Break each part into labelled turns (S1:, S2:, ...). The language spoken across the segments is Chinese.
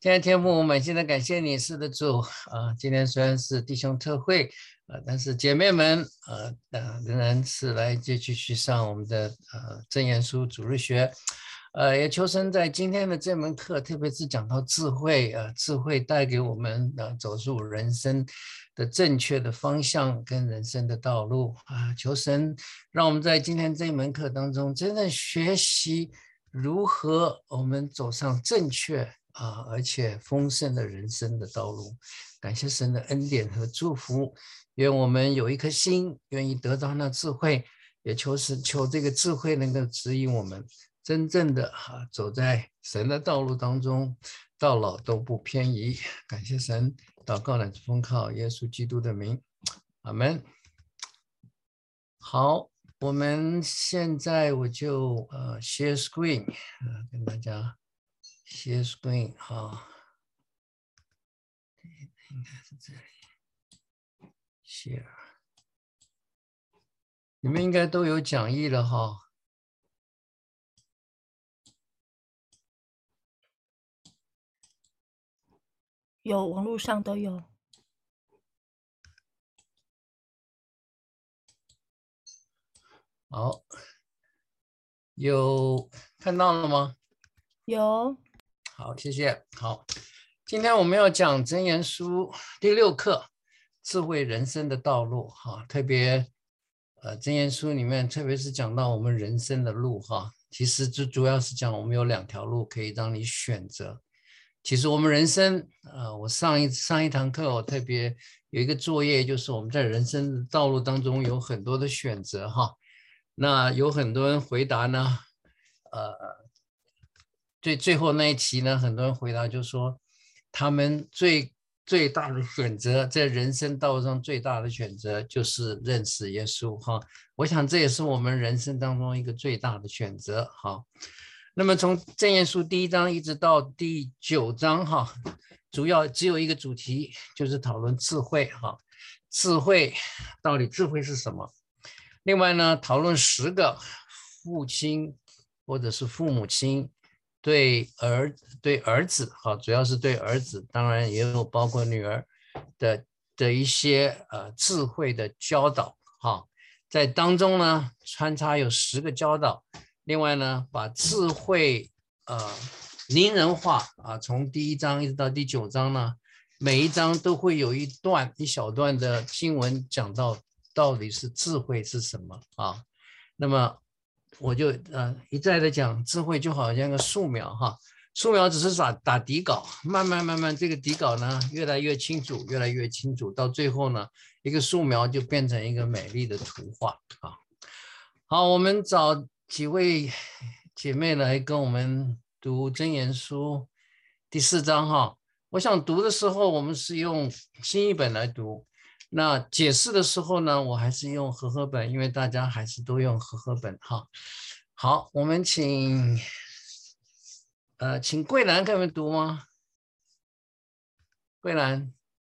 S1: 亲爱的天父，我们现在感谢你，是的主今天虽然是弟兄特会但是姐妹们仍然是来继续上我们的箴言书主日学。也求神在今天的这门课，特别是讲到智慧智慧带给我们走入人生的正确的方向跟人生的道路求神让我们在今天这一门课当中真正学习如何我们走上正确而且丰盛的人生的道路。感谢神的恩典和祝福，愿我们有一颗心愿意得到那智慧，也求这个智慧能够指引我们真正的走在神的道路当中，到老都不偏移。感谢神，祷告乃是奉靠耶稣基督的名，阿们。好，我们现在我就share screen跟大家share screen 应该是这里 share， 你们应该都有讲义了
S2: 有，网络上都有。
S1: 好，有看到了吗？
S2: 有。
S1: 好，谢谢。好，今天我们要讲箴言书第6课，智慧人生的道路特别箴言书里面特别是讲到我们人生的路其实最主要是讲我们有2条路可以让你选择。其实我们人生我上一堂课我特别有一个作业，就是我们在人生的道路当中有很多的选择那有很多人回答呢最后那一题呢，很多人回答就说他们最大的选择，在人生道路上最大的选择就是认识耶稣我想这也是我们人生当中一个最大的选择那么从箴言书第1章一直到第9章主要只有一个主题，就是讨论智慧智慧到底智慧是什么？另外呢，讨论10个父亲或者是父母亲对儿子主要是对儿子，当然也有包括女儿的一些智慧的教导在当中呢穿插有10个教导。另外呢，把智慧拟人化从第1章一直到第9章呢，每一章都会有一小段的经文讲到底是智慧是什么那么我就一再的讲，智慧就好像个树苗树苗只是打底稿，慢慢这个底稿呢越来越清楚，越来越清楚，到最后呢，一个树苗就变成一个美丽的图画好，我们找几位姐妹来跟我们读箴言书第4章我想读的时候我们是用新译本来读，那解释的时候呢，我还是用和合本，因为大家还是都用和合本好，我们请桂兰给我们读吗？桂兰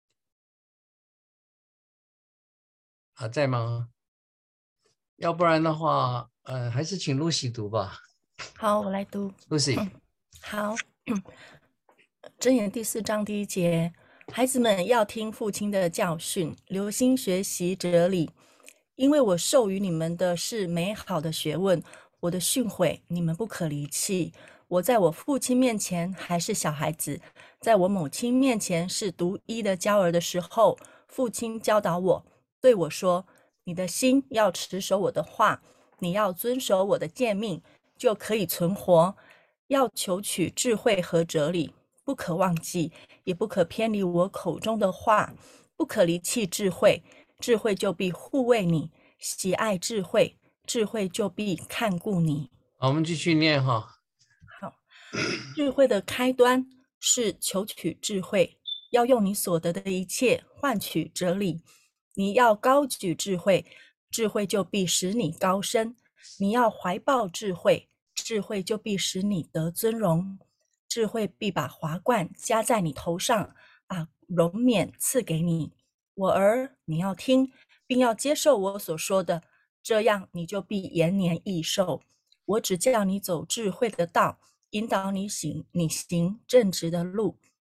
S1: 在吗？要不然的话还是请露西读吧。
S2: 好，我来读。
S1: 露西
S2: 好。箴言第4章第1节，孩子们要听父亲的教训，留心学习哲理，因为我授予你们的是美好的学问，我的训诲你们不可离弃。我在我父亲面前还是小孩子，在我母亲面前是独一的娇儿的时候，父亲教导我，对我说，你的心要持守我的话，你要遵守我的诫命，就可以存活。要求取智慧和哲理，不可忘记，也不可偏离我口中的话，不可离弃智慧，智慧就必护卫你，喜爱智慧，智慧就必看顾你。
S1: 好，我们继续念
S2: 好，智慧的开端是求取智慧，要用你所得的一切换取哲理。你要高举智慧，智慧就必使你高升；你要怀抱智慧，智慧就必使你得尊荣。智慧必把华冠加在你头上，把荣冕赐给你。我儿，你要听，并要接受我所说的，这样你就必延年益寿。我只叫你走智慧的道，引导你行正直的路。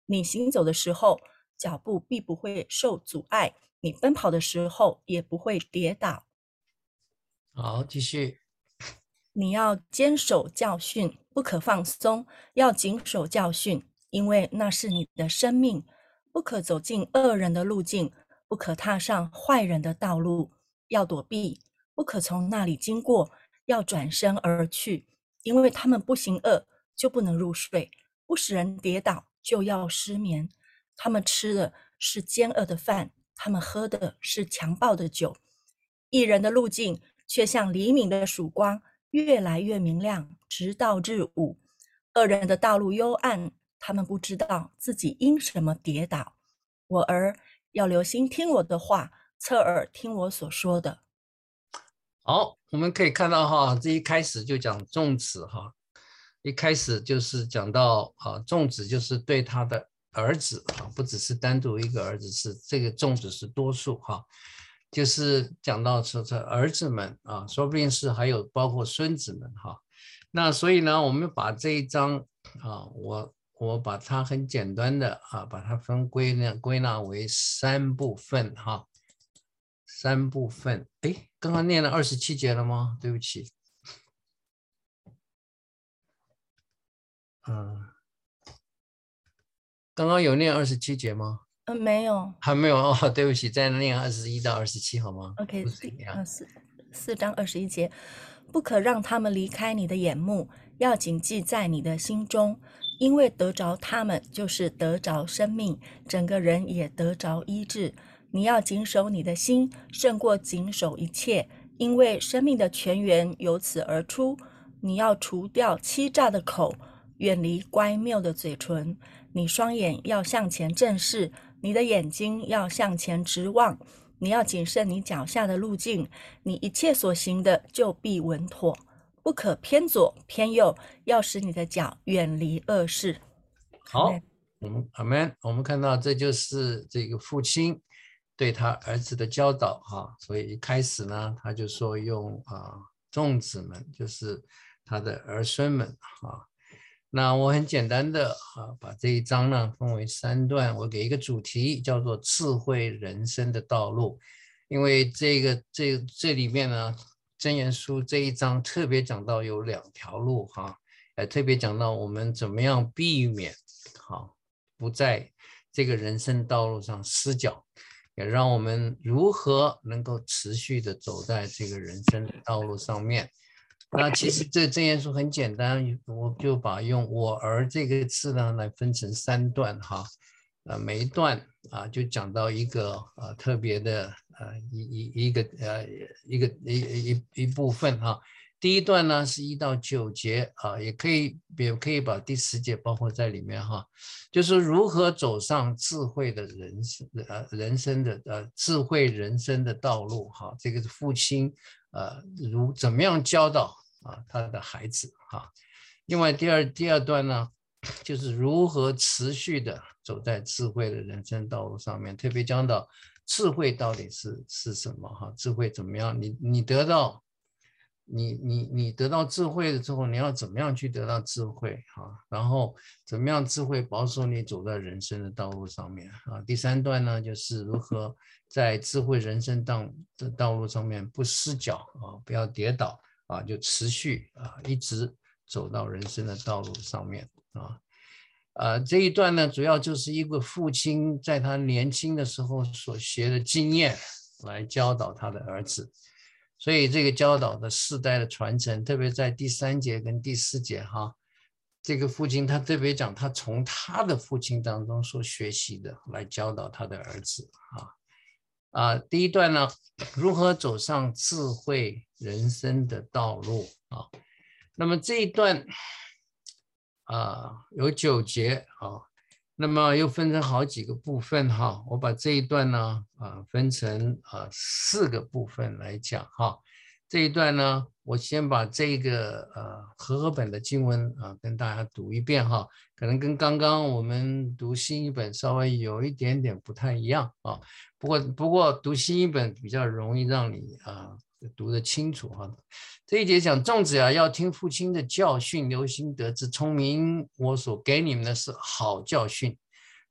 S2: 你行走的时候，脚步必不会受阻碍；你奔跑的时候，也不会跌倒。
S1: 好，继续。
S2: 你要坚守教训，不可放松，要谨守教训，因为那是你的生命。不可走进恶人的路径，不可踏上坏人的道路，要躲避，不可从那里经过，要转身而去，因为他们不行恶，就不能入睡；不使人跌倒，就要失眠。他们吃的是奸恶的饭，他们喝的是强暴的酒。义人的路径却像黎明的曙光，越来越明亮，直到日午。恶人的道路幽暗，他们不知道自己因什么跌倒。我儿，要留心听我的话，侧耳听我所说的。
S1: 好，我们可以看到哈，这一开始就讲众子哈，一开始就是讲到众子就是对他的儿子啊，不只是单独一个儿子，是这个众子是多数哈，就是讲到说这儿子们啊，说不定是还有包括孙子们哈。那所以呢，我们把这一章啊，我把它很简单的把它归纳为3部分哈。3部分，哎，刚刚念了27节了吗？对不起，刚刚有念27节吗？
S2: 没有。
S1: 还没有哦，对不起，再念21到27好吗
S2: OK，
S1: ？4
S2: 章21节，不可让他们离开你的眼目，要谨记在你的心中，因为得着他们，就是得着生命，整个人也得着医治。你要谨守你的心，胜过谨守一切，因为生命的泉源由此而出。你要除掉欺诈的口，远离乖谬的嘴唇。你双眼要向前正视，你的眼睛要向前直望。你要谨慎你脚下的路径，你一切所行的就必稳妥，不可偏左偏右，要使你的脚远离恶事。
S1: 好，阿们，我们看到这就是这个父亲对他儿子的教导哈，所以一开始呢，他就说用众子们，就是他的儿孙们啊。那我很简单的把这一章呢分为3段，我给一个主题叫做智慧人生的道路，因为这里面呢，箴言书这一章特别讲到有2条路哈，特别讲到我们怎么样避免不在这个人生道路上失脚，也让我们如何能够持续的走在这个人生的道路上面。那其实这箴言书很简单，我就把用我儿这个字呢来分成3段哈，每一段就讲到一个特别的一部分哈。第一段呢是1到9节也可以把第10节包括在里面哈，就是如何走上智慧的人生的智慧人生的道路哈，这个是父亲怎么样教导他的孩子哈。另外第二段呢，就是如何持续的走在智慧的人生道路上面，特别讲到智慧到底是什么哈？智慧怎么样？你得到智慧了之后，你要怎么样去得到智慧然后怎么样智慧保守你走在人生的道路上面第3段呢，就是如何在智慧人生的道路上面不失脚不要跌倒就持续一直走到人生的道路上面这一段呢，主要就是一个父亲在他年轻的时候所学的经验来教导他的儿子。所以这个教导的世代的传承，特别在第3节跟第4节这个父亲他特别讲他从他的父亲当中所学习的来教导他的儿子第一段呢，如何走上智慧人生的道路那么这一段有9节那么又分成好几个部分我把这一段呢分成4个部分来讲这一段呢，我先把这个和合本的经文跟大家读一遍可能跟刚刚我们读新译本稍微有一点点不太一样不过读新译本比较容易让你读得清楚这一节讲众子要听父亲的教训，留心得知聪明，我所给你们的是好教训。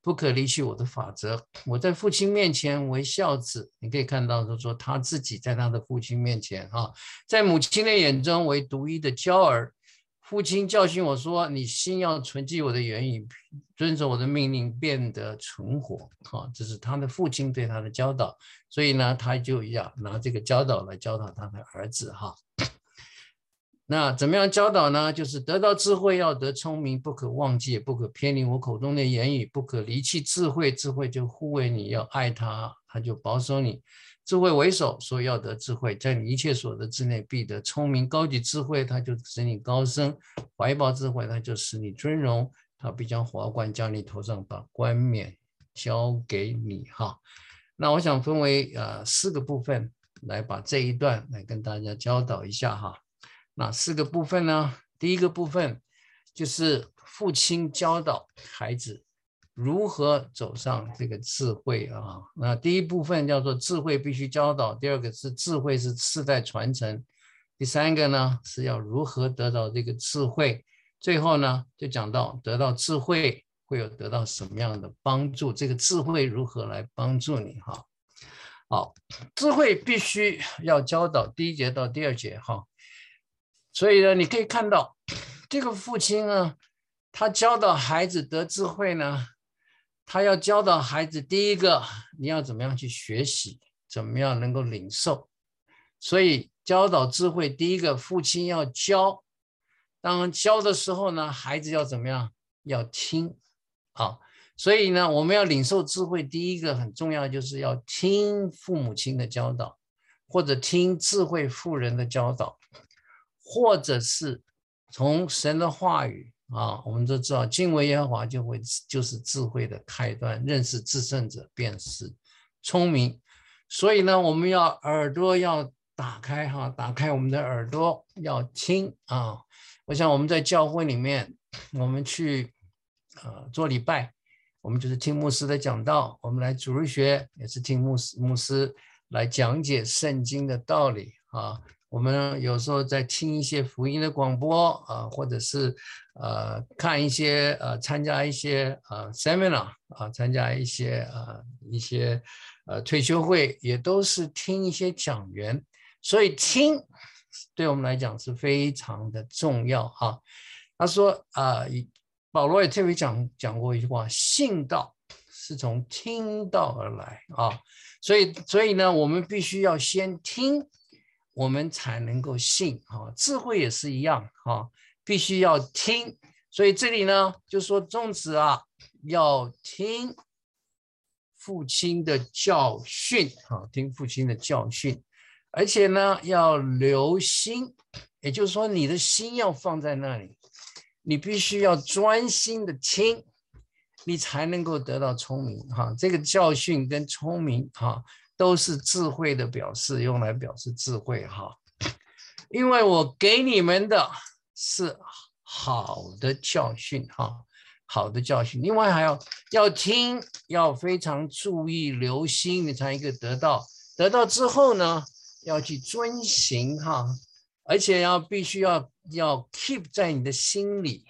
S1: 不可离弃我的法则。我在父亲面前为孝子，你可以看到说他自己在他的父亲面前在母亲的眼中为独一的娇儿。父亲教训我说：“你心要存记我的言语，遵守我的命令，变得存活。”这是他的父亲对他的教导，所以呢，他就要拿这个教导来教导他的儿子那怎么样教导呢？就是得到智慧，要得聪明，不可忘记，也不可偏离我口中的言语，不可离弃智慧。智慧就护卫你，要爱他，他就保守你。智慧为首，所以要得智慧，在你一切所得之内必得聪明。高举智慧，他就使你高升；怀抱智慧，他就使你尊荣。他必将华冠将你头上，把冠冕交给你那我想分为4个部分来把这一段来跟大家教导一下那4个部分呢？第一个部分就是父亲教导孩子如何走上这个智慧那第一部分叫做智慧必须教导，第二个是智慧是世代传承，第三个呢是要如何得到这个智慧，最后呢就讲到得到智慧会有得到什么样的帮助，这个智慧如何来帮助你好，智慧必须要教导，第1节到第2节所以呢，你可以看到这个父亲呢，他教导孩子得智慧呢，他要教导孩子，第一个，你要怎么样去学习，怎么样能够领受。所以教导智慧，第一个，父亲要教。当教的时候呢，孩子要怎么样？要听所以呢，我们要领受智慧，第一个很重要，就是要听父母亲的教导，或者听智慧妇人的教导。或者是从神的话语我们都知道敬畏耶和华就是智慧的开端，认识至圣者便是聪明。所以呢，我们要耳朵要打开打开我们的耳朵要听我想我们在教会里面，我们去做礼拜，我们就是听牧师的讲道，我们来主日学也是听牧师来讲解圣经的道理我们有时候在听一些福音的广播或者是看一些参加一些seminar参加一些退休会，也都是听一些讲员，所以听对我们来讲是非常的重要他说保罗也特别讲过一句话，信道是从听道而来所以呢，我们必须要先听，我们才能够信智慧也是一样必须要听。所以这里呢就说宗旨要听父亲的教训听父亲的教训，而且呢要留心，也就是说你的心要放在那里，你必须要专心的听，你才能够得到聪明这个教训跟聪明都是智慧的表示，用来表示智慧因为我给你们的是好的教训好的教训。另外还要听，要非常注意留心，你才能够得到之后呢要去遵行而且必须要 keep 在你的心里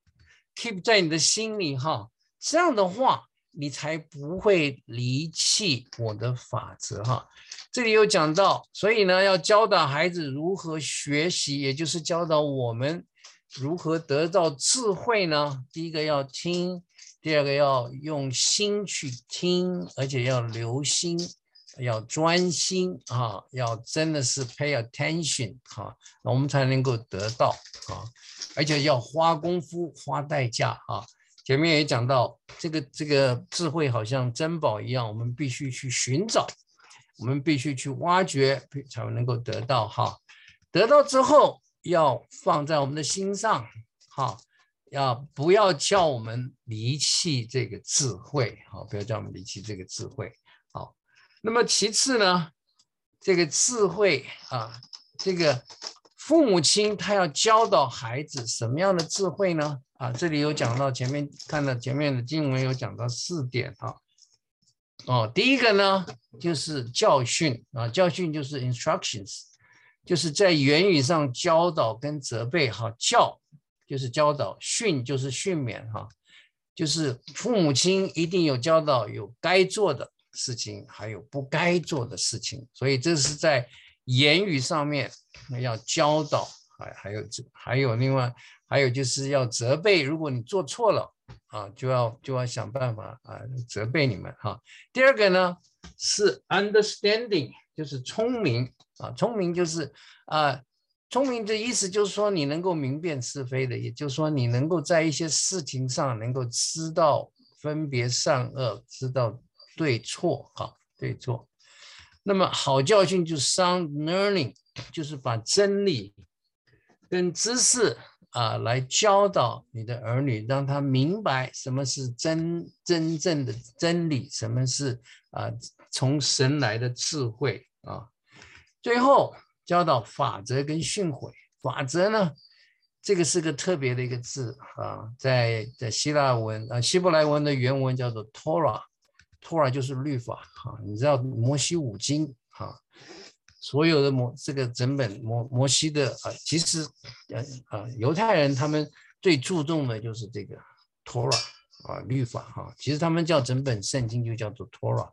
S1: keep 在你的心里这样的话你才不会离弃我的法则这里有讲到，所以呢要教导孩子如何学习，也就是教导我们如何得到智慧呢？第一个要听，第二个要用心去听，而且要留心，要专心要真的是 pay attention 我们才能够得到而且要花功夫花代价前面也讲到这个智慧好像珍宝一样，我们必须去寻找，我们必须去挖掘，才能够得到得到之后要放在我们的心上不要叫我们离弃这个智慧不要叫我们离弃这个智慧那么其次呢，这个智慧这个父母亲他要教导孩子什么样的智慧呢这里有讲到看到前面的经文有讲到4点第一个呢就是教训教训就是 instructions， 就是在言语上教导跟责备教就是教导，训就是训勉就是父母亲一定有教导有该做的事情，还有不该做的事情，所以这是在言语上面要教导，还有另外还有就是要责备，如果你做错了啊，就要想办法啊责备你们哈。第二个呢是 understanding， 就是聪明啊，聪明就是聪明的意思就是说你能够明辨是非的，也就是说你能够在一些事情上能够知道分别善恶，知道对错对错。那么好教训就是 sound learning， 就是把真理跟知识来教导你的儿女，让他明白什么是真正的真理，什么是从神来的智慧啊。最后教导法则跟训诲。法则呢，这个是个特别的一个字啊，在希伯来文的原文叫做 Torah，Torah 就是律法啊。你知道摩西五经啊，所有的这个整本摩西的其实犹太人他们最注重的就是这个 Torah 律法其实他们叫整本圣经就叫做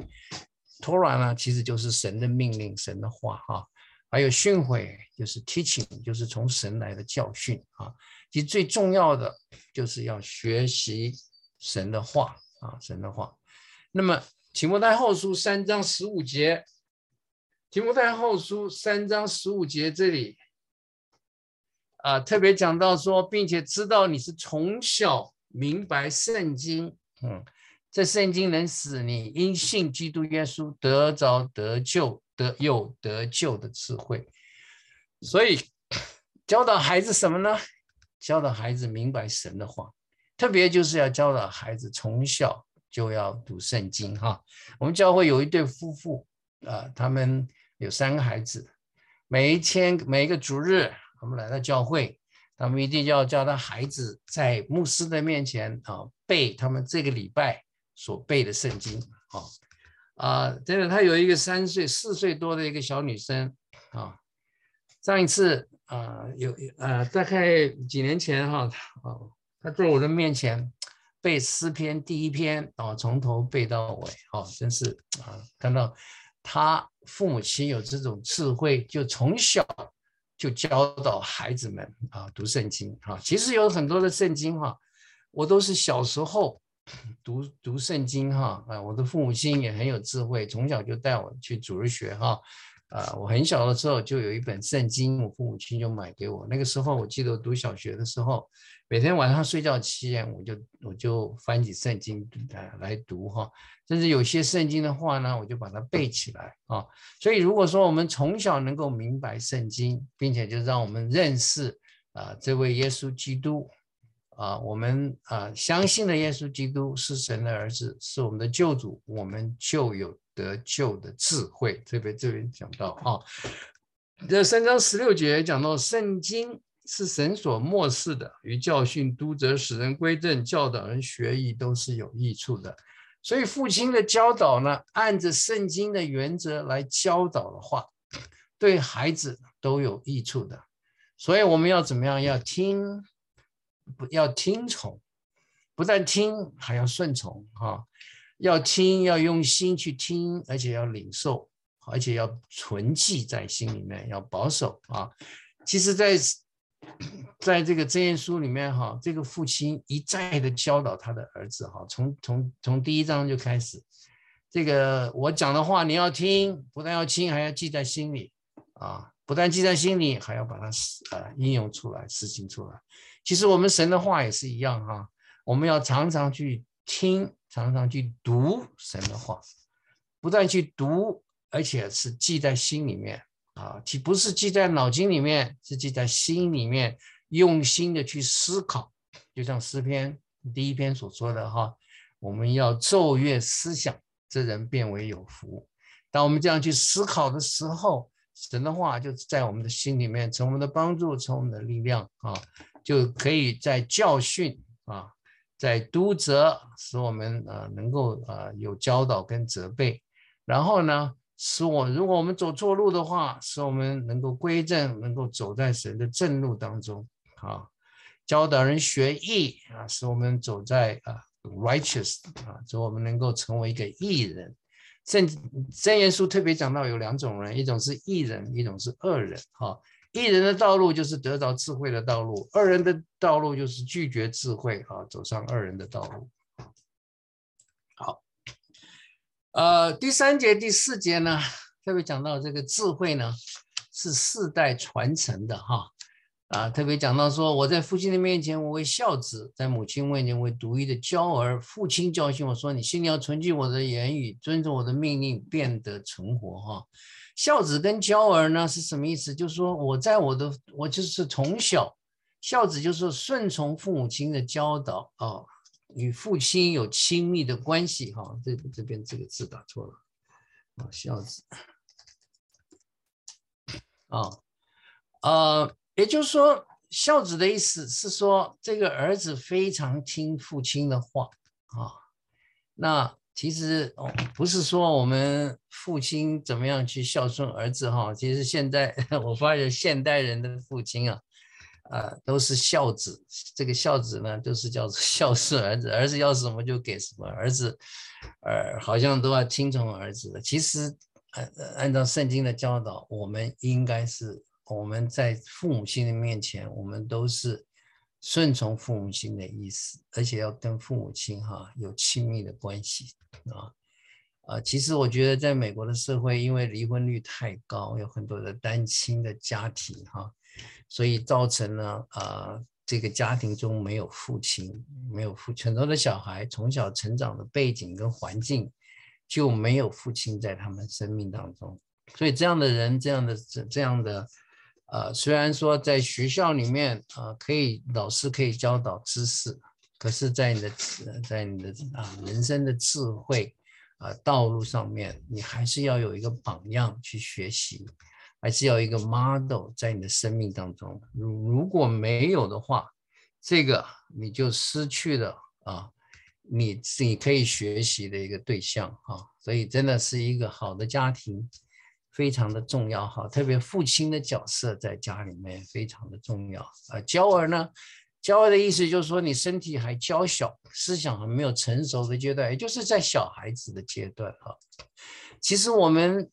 S1: Torah 呢，其实就是神的命令，神的话还有训诲就是 teaching， 就是从神来的教训其实最重要的就是要学习神的话神的话。那么提摩太后书3章15节，提摩太后书3章15节这里特别讲到说，并且知道你是从小明白圣经，这圣经能使你因信基督耶稣得着得救的智慧。所以教导孩子什么呢？教导孩子明白神的话，特别就是要教导孩子从小就要读圣经我们教会有一对夫妇他们有3个孩子，每一个主日我们来到教会，他们一定要教他孩子在牧师的面前背他们这个礼拜所背的圣经真的，他有一个4岁多的一个小女生上一次大概几年前她在我的面前背诗篇第1篇从头背到尾真是看到他父母亲有这种智慧，就从小就教导孩子们读圣经其实有很多的圣经我都是小时候读圣经我的父母亲也很有智慧，从小就带我去主日学我很小的时候就有一本圣经，我父母亲就买给我。那个时候我记得我读小学的时候，每天晚上睡觉前我就翻起圣经来读甚至有些圣经的话呢，我就把它背起来所以如果说我们从小能够明白圣经，并且就让我们认识这位耶稣基督我们相信的耶稣基督是神的儿子，是我们的救主，我们就有得救的智慧。这边讲到这3章16节讲到圣经是神所默示的，与教训、督责、使人归正、教导人学义都是有益处的。所以父亲的教导呢，按着圣经的原则来教导的话，对孩子都有益处的。所以我们要怎么样？要听从，不但听还要顺从要听，要用心去听，而且要领受，而且要存记在心里面，要保守其实在这个箴言书里面这个父亲一再的教导他的儿子从第1章就开始，这个我讲的话你要听，不但要听，还要记在心里不但记在心里，还要把它应用出来，实行出来。其实我们神的话也是一样我们要常常去听，常常去读神的话，不但去读，而且是记在心里面不是记在脑筋里面，是记在心里面，用心的去思考。就像诗篇第1篇所说的我们要昼夜思想，这人变为有福。当我们这样去思考的时候，神的话就在我们的心里面，成我们的帮助，成我们的力量就可以在教训在督责，使我们能够有教导跟责备。然后呢，如果我们走错路的话，使我们能够归正，能够走在神的正路当中教导人学义使我们走在 righteous 啊，说我们能够成为一个义人。箴言书特别讲到有2种人，一种是义人，一种是恶人。义人的道路就是得着智慧的道路，恶人的道路就是拒绝智慧走上恶人的道路。好，第3节、第4节呢，特别讲到这个智慧呢是世代传承的特别讲到说，我在父亲的面前我为孝子，在母亲面前为独一的娇儿。父亲教训我说，你心里要存记我的言语，遵守我的命令，变得存活孝子跟娇儿呢是什么意思？就是说我就是从小，孝子就是顺从父母亲的教导与父亲有亲密的关系这边这个字打错了孝子也就是说，孝子的意思是说，这个儿子非常听父亲的话那其实不是说我们父亲怎么样去孝顺儿子其实现在我发现现代人的父亲都是孝子。这个孝子呢，就是叫做孝顺儿子，儿子要什么就给什么，儿子好像都要听从儿子的。其实按照圣经的教导，我们应该是我们在父母亲的面前，我们都是顺从父母亲的意思，而且要跟父母亲有亲密的关系其实我觉得在美国的社会，因为离婚率太高，有很多的单亲的家庭所以造成了这个家庭中没有父亲，很多的小孩从小成长的背景跟环境就没有父亲在他们生命当中，所以这样的人，这样的虽然说在学校里面老师可以教导知识，可是在你的人生的智慧道路上面，你还是要有一个榜样去学习，还是要有一个 model 在你的生命当中。如果没有的话，这个你就失去了你可以学习的一个对象所以真的是一个好的家庭非常的重要特别父亲的角色在家里面非常的重要娇儿呢，娇儿的意思就是说你身体还娇小，思想还没有成熟的阶段，也就是在小孩子的阶段其实我们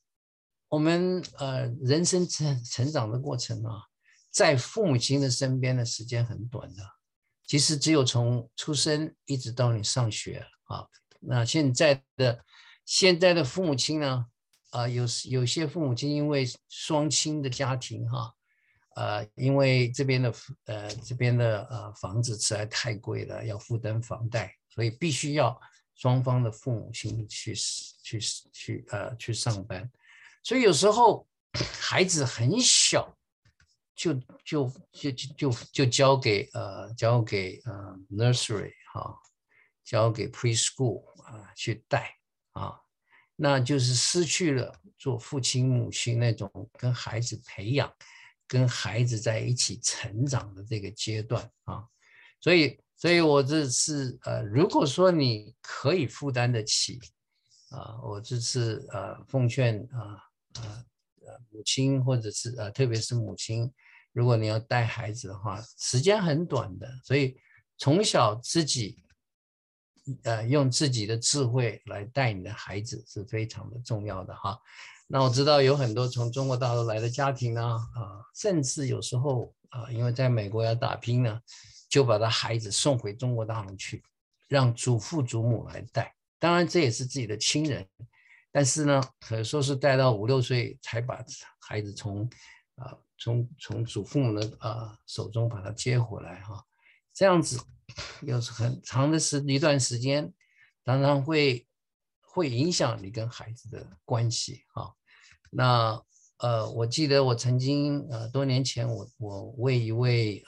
S1: 人生成长的过程在父母亲的身边的时间很短的，其实只有从出生一直到你上学那现在的父母亲呢有些父母亲因为双亲的家庭因为这边的房子实在太贵了，要负担房贷，所以必须要双方的父母亲去上班，所以有时候孩子很小就交给nursery 交给 preschool 去带那就是失去了做父亲母亲那种跟孩子培养、跟孩子在一起成长的这个阶段所以我这次如果说你可以负担得起我这次奉劝母亲或者是特别是母亲，如果你要带孩子的话，时间很短的，所以从小自己用自己的智慧来带你的孩子是非常的重要的那我知道有很多从中国大陆来的家庭呢甚至有时候因为在美国要打拼呢，就把他孩子送回中国大陆去，让祖父祖母来带。当然这也是自己的亲人，但是呢，可说是带到5、6岁才把孩子从祖父母的手中把他接回来这样子有很长的一段时间，常常会影响你跟孩子的关系那我记得我曾经多年前我为一位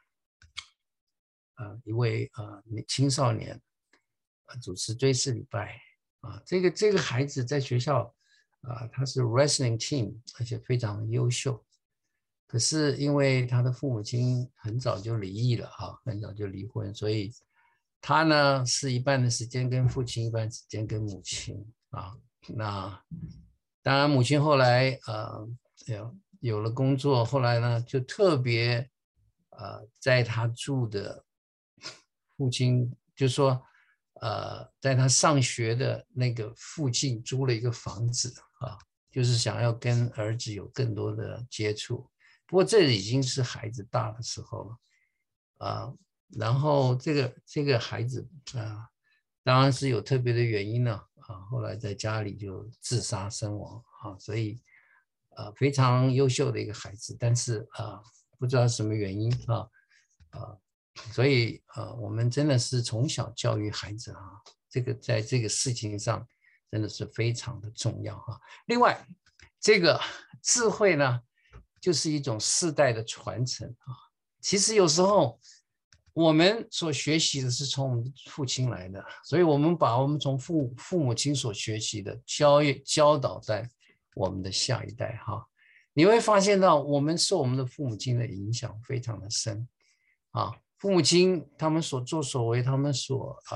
S1: 青少年主持追思礼拜这个孩子在学校他是 wrestling team， 而且非常优秀，可是因为他的父母亲很早就离异了很早就离婚，所以他呢是一半的时间跟父亲，一半时间跟母亲那当然母亲后来有了工作，后来呢就特别在他住的父亲就说在他上学的那个附近租了一个房子啊，就是想要跟儿子有更多的接触。不过这已经是孩子大的时候了啊。然后这个孩子啊，当然是有特别的原因了啊，后来在家里就自杀身亡啊，所以非常优秀的一个孩子，但是不知道什么原因啊。所以我们真的是从小教育孩子啊，这个在这个事情上真的是非常的重要啊。另外，这个智慧呢，就是一种世代的传承啊。其实有时候我们所学习的是从我们父亲来的，所以我们把我们从父母亲所学习的教导在我们的下一代哈。你会发现到我们受我们的父母亲的影响非常的深啊。父母亲他们所作所为，他们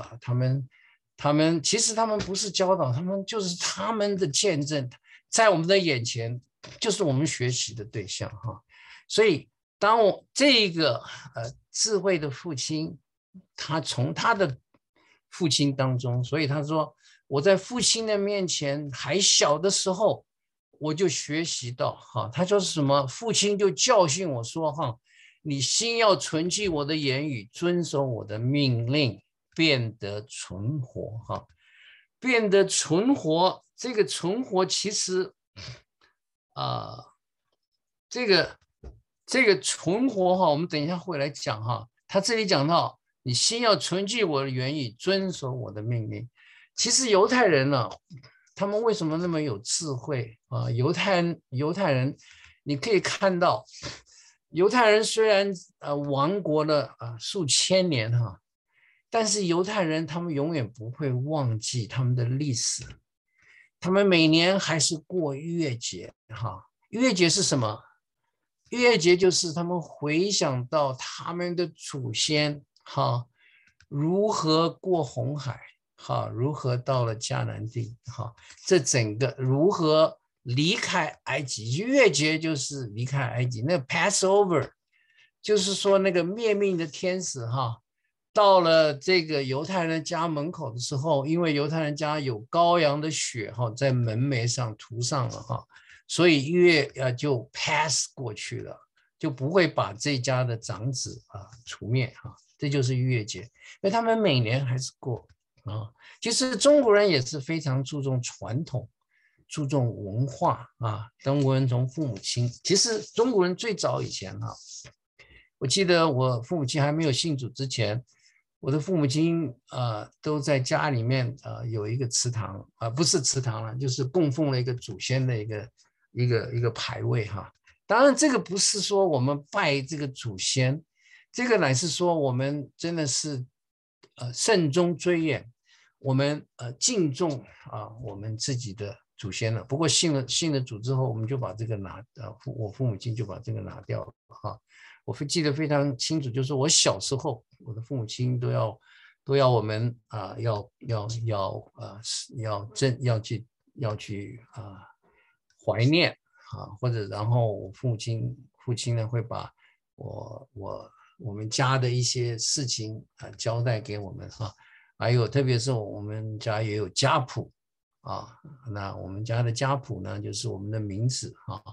S1: 其实他们不是教导，他们就是他们的见证，在我们的眼前就是我们学习的对象哈。所以当我这个智慧的父亲，他从他的父亲当中，所以他说我在父亲的面前还小的时候，我就学习到哈，他说是什么？父亲就教训我说哈，你心要存记我的言语，遵守我的命令，变得存活哈。变得存活，这个存活其实这个存活哈，我们等一下会来讲哈。他这里讲到，你心要存记我的言语，遵守我的命令。其实犹太人呢，他们为什么那么有智慧啊？犹太人，你可以看到，犹太人虽然亡国了数千年哈，但是犹太人他们永远不会忘记他们的历史，他们每年还是过逾越节哈。逾越节是什么？逾越节就是他们回想到他们的祖先哈，如何过红海哈，如何到了迦南地哈，这整个如何离开埃及。逾越节就是离开埃及，那 Passover 就是说那个灭命的天使哈，到了这个犹太人家门口的时候，因为犹太人家有羔羊的血哈，在门楣上涂上了哈。所以就 pass 过去了，就不会把这家的长子除灭这就是逾越节，因为他们每年还是过啊。其实中国人也是非常注重传统，注重文化啊。中国人从父母亲，其实中国人最早以前我记得我父母亲还没有信主之前，我的父母亲都在家里面有一个祠堂不是祠堂了，就是供奉了一个祖先的一个牌位哈。当然这个不是说我们拜这个祖先，这个乃是说我们真的是慎终追远，我们敬重我们自己的祖先了。不过信了主之后，我们就把这个我父母亲就把这个拿掉了哈。我记得非常清楚，就是我小时候，我的父母亲都要我们要去怀念或者然后我父亲呢会把我们家的一些事情交代给我们还有特别是我们家也有家谱那我们家的家谱呢就是我们的名字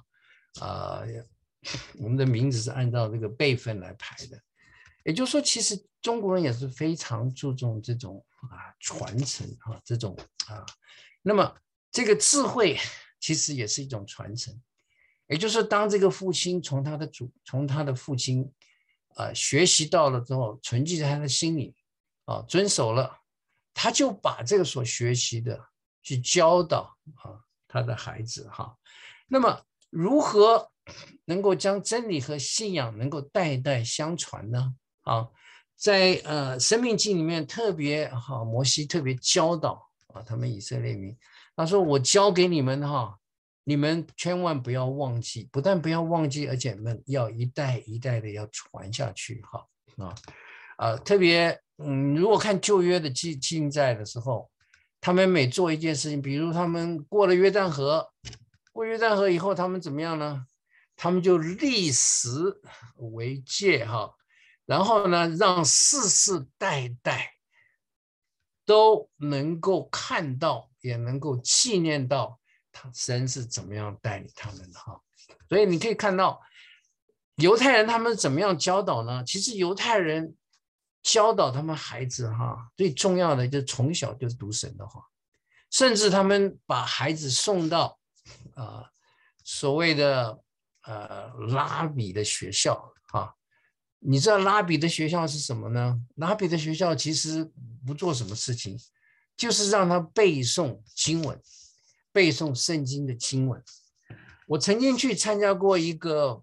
S1: 我们的名字是按照这个辈分来排的。也就是说，其实中国人也是非常注重这种传承这种那么这个智慧其实也是一种传承。也就是当这个父亲从他的父亲学习到了之后，存记在他的心里遵守了，他就把这个所学习的去教导他的孩子那么如何能够将真理和信仰能够代代相传呢？在生命记里面特别摩西特别教导他们以色列民，他说我教给你们你们千万不要忘记，不但不要忘记，而且要一代一代的要传下去特别如果看旧约的记载的时候，他们每做一件事情，比如他们过了约旦河，过约旦河以后他们怎么样呢？他们就立石为界然后呢让世世代代都能够看到，也能够纪念到神是怎么样带领他们的哈。所以你可以看到犹太人他们怎么样教导呢？其实犹太人教导他们孩子哈，最重要的就是从小就读神的话，甚至他们把孩子送到所谓的拉比的学校啊。你知道拉比的学校是什么呢？拉比的学校其实不做什么事情，就是让他背诵经文，背诵圣经的经文。我曾经去参加过一个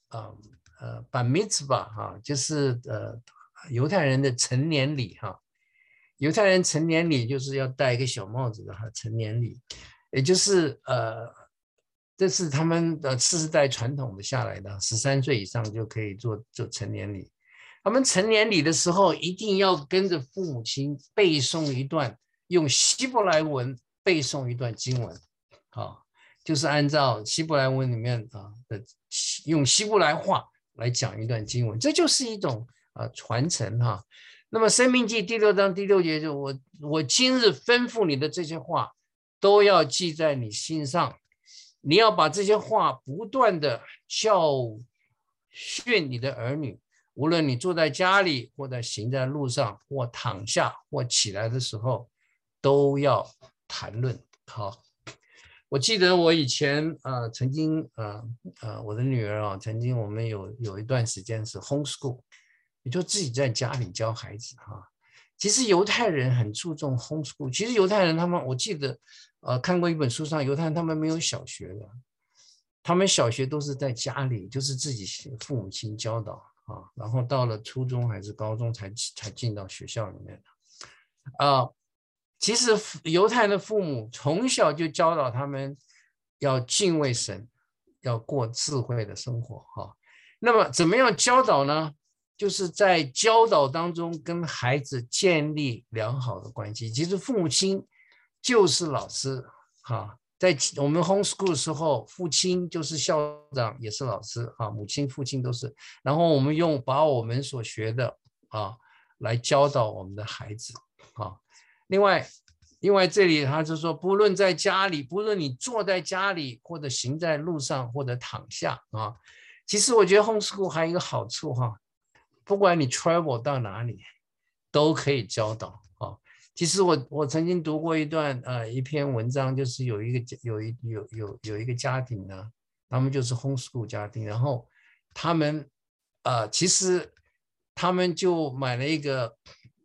S1: bar mitzvah哈，就是犹太人的成年礼哈。犹太人成年礼就是要戴一个小帽子的哈，成年礼，也就是这是他们的世代传统的下来的，13岁以上就可以做成年礼。他们成年礼的时候一定要跟着父母亲背诵一段，用希伯来文背诵一段经文，就是按照希伯来文里面用希伯来话来讲一段经文，这就是一种传承哈。那么申命记第6章第6节就我今日吩咐你的这些话都要记在你心上，你要把这些话不断的教训你的儿女，无论你坐在家里或者行在路上或躺下或起来的时候都要谈论。好，我记得我以前曾经我的女儿曾经我们有一段时间是 homeschool， 也就自己在家里教孩子哈。其实犹太人很注重 homeschool， 其实犹太人他们我记得看过一本书上，犹太人他们没有小学的，他们小学都是在家里，就是自己父母亲教导然后到了初中还是高中才进到学校里面的其实犹太的父母从小就教导他们要敬畏神，要过智慧的生活那么怎么样教导呢？就是在教导当中跟孩子建立良好的关系。其实父母亲就是老师在我们 homeschool 的时候，父亲就是校长也是老师母亲父亲都是，然后我们把我们所学的来教导我们的孩子另外这里他就说，不论在家里，不论你坐在家里或者行在路上或者躺下其实我觉得 homeschool 还有一个好处不管你 travel 到哪里都可以教导其实我曾经读过一篇文章，就是有一个家庭呢，他们就是 homeschool 家庭，然后他们其实他们就买了一个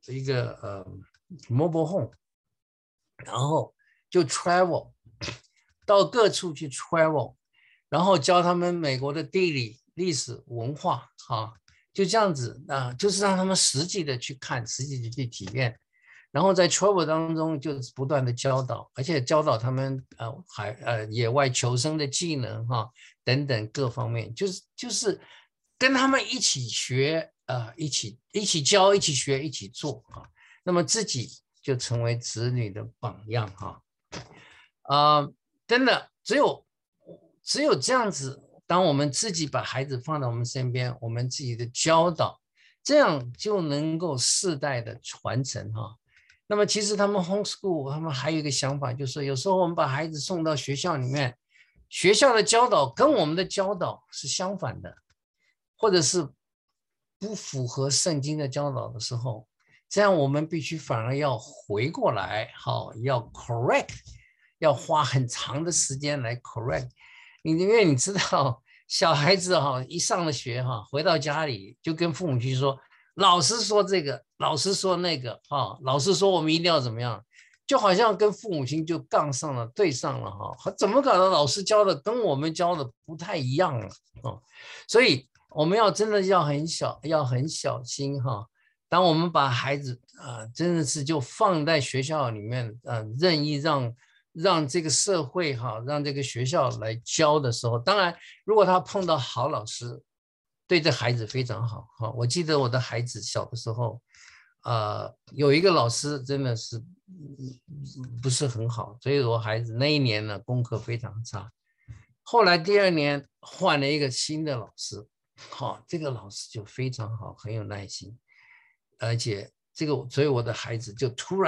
S1: mobile home， 然后就 travel 到各处去 travel， 然后教他们美国的地理、历史、文化就这样子就是让他们实际的去看，实际的去体验。然后在 travel 当中就不断的教导，而且教导他们野外求生的技能等等各方面，就是跟他们一起学一起教，一起学，一起做那么自己就成为子女的榜样真的只有这样子，当我们自己把孩子放到我们身边，我们自己的教导，这样就能够世代的传承那么其实他们 homeschool 他们还有一个想法，就是有时候我们把孩子送到学校里面，学校的教导跟我们的教导是相反的，或者是不符合圣经的教导的时候，这样我们必须反而要回过来要 correct， 要花很长的时间来 correct。 因为你知道小孩子一上了学回到家里就跟父母去说，老师说这个，老师说那个老师说我们一定要怎么样，就好像跟父母亲就杠上了，对上了怎么搞的？老师教的跟我们教的不太一样了所以我们真的要很小心当我们把孩子真的是就放在学校里面任意让这个社会让这个学校来教的时候，当然如果他碰到好老师，对这孩子非常好我记得我的孩子小的时候有一个老师真的是不是很好，所以我孩子那一年呢功课非常差。后来第2年换了一个新的老师这个老师就非常好，很有耐心，而且所以我的孩子就突然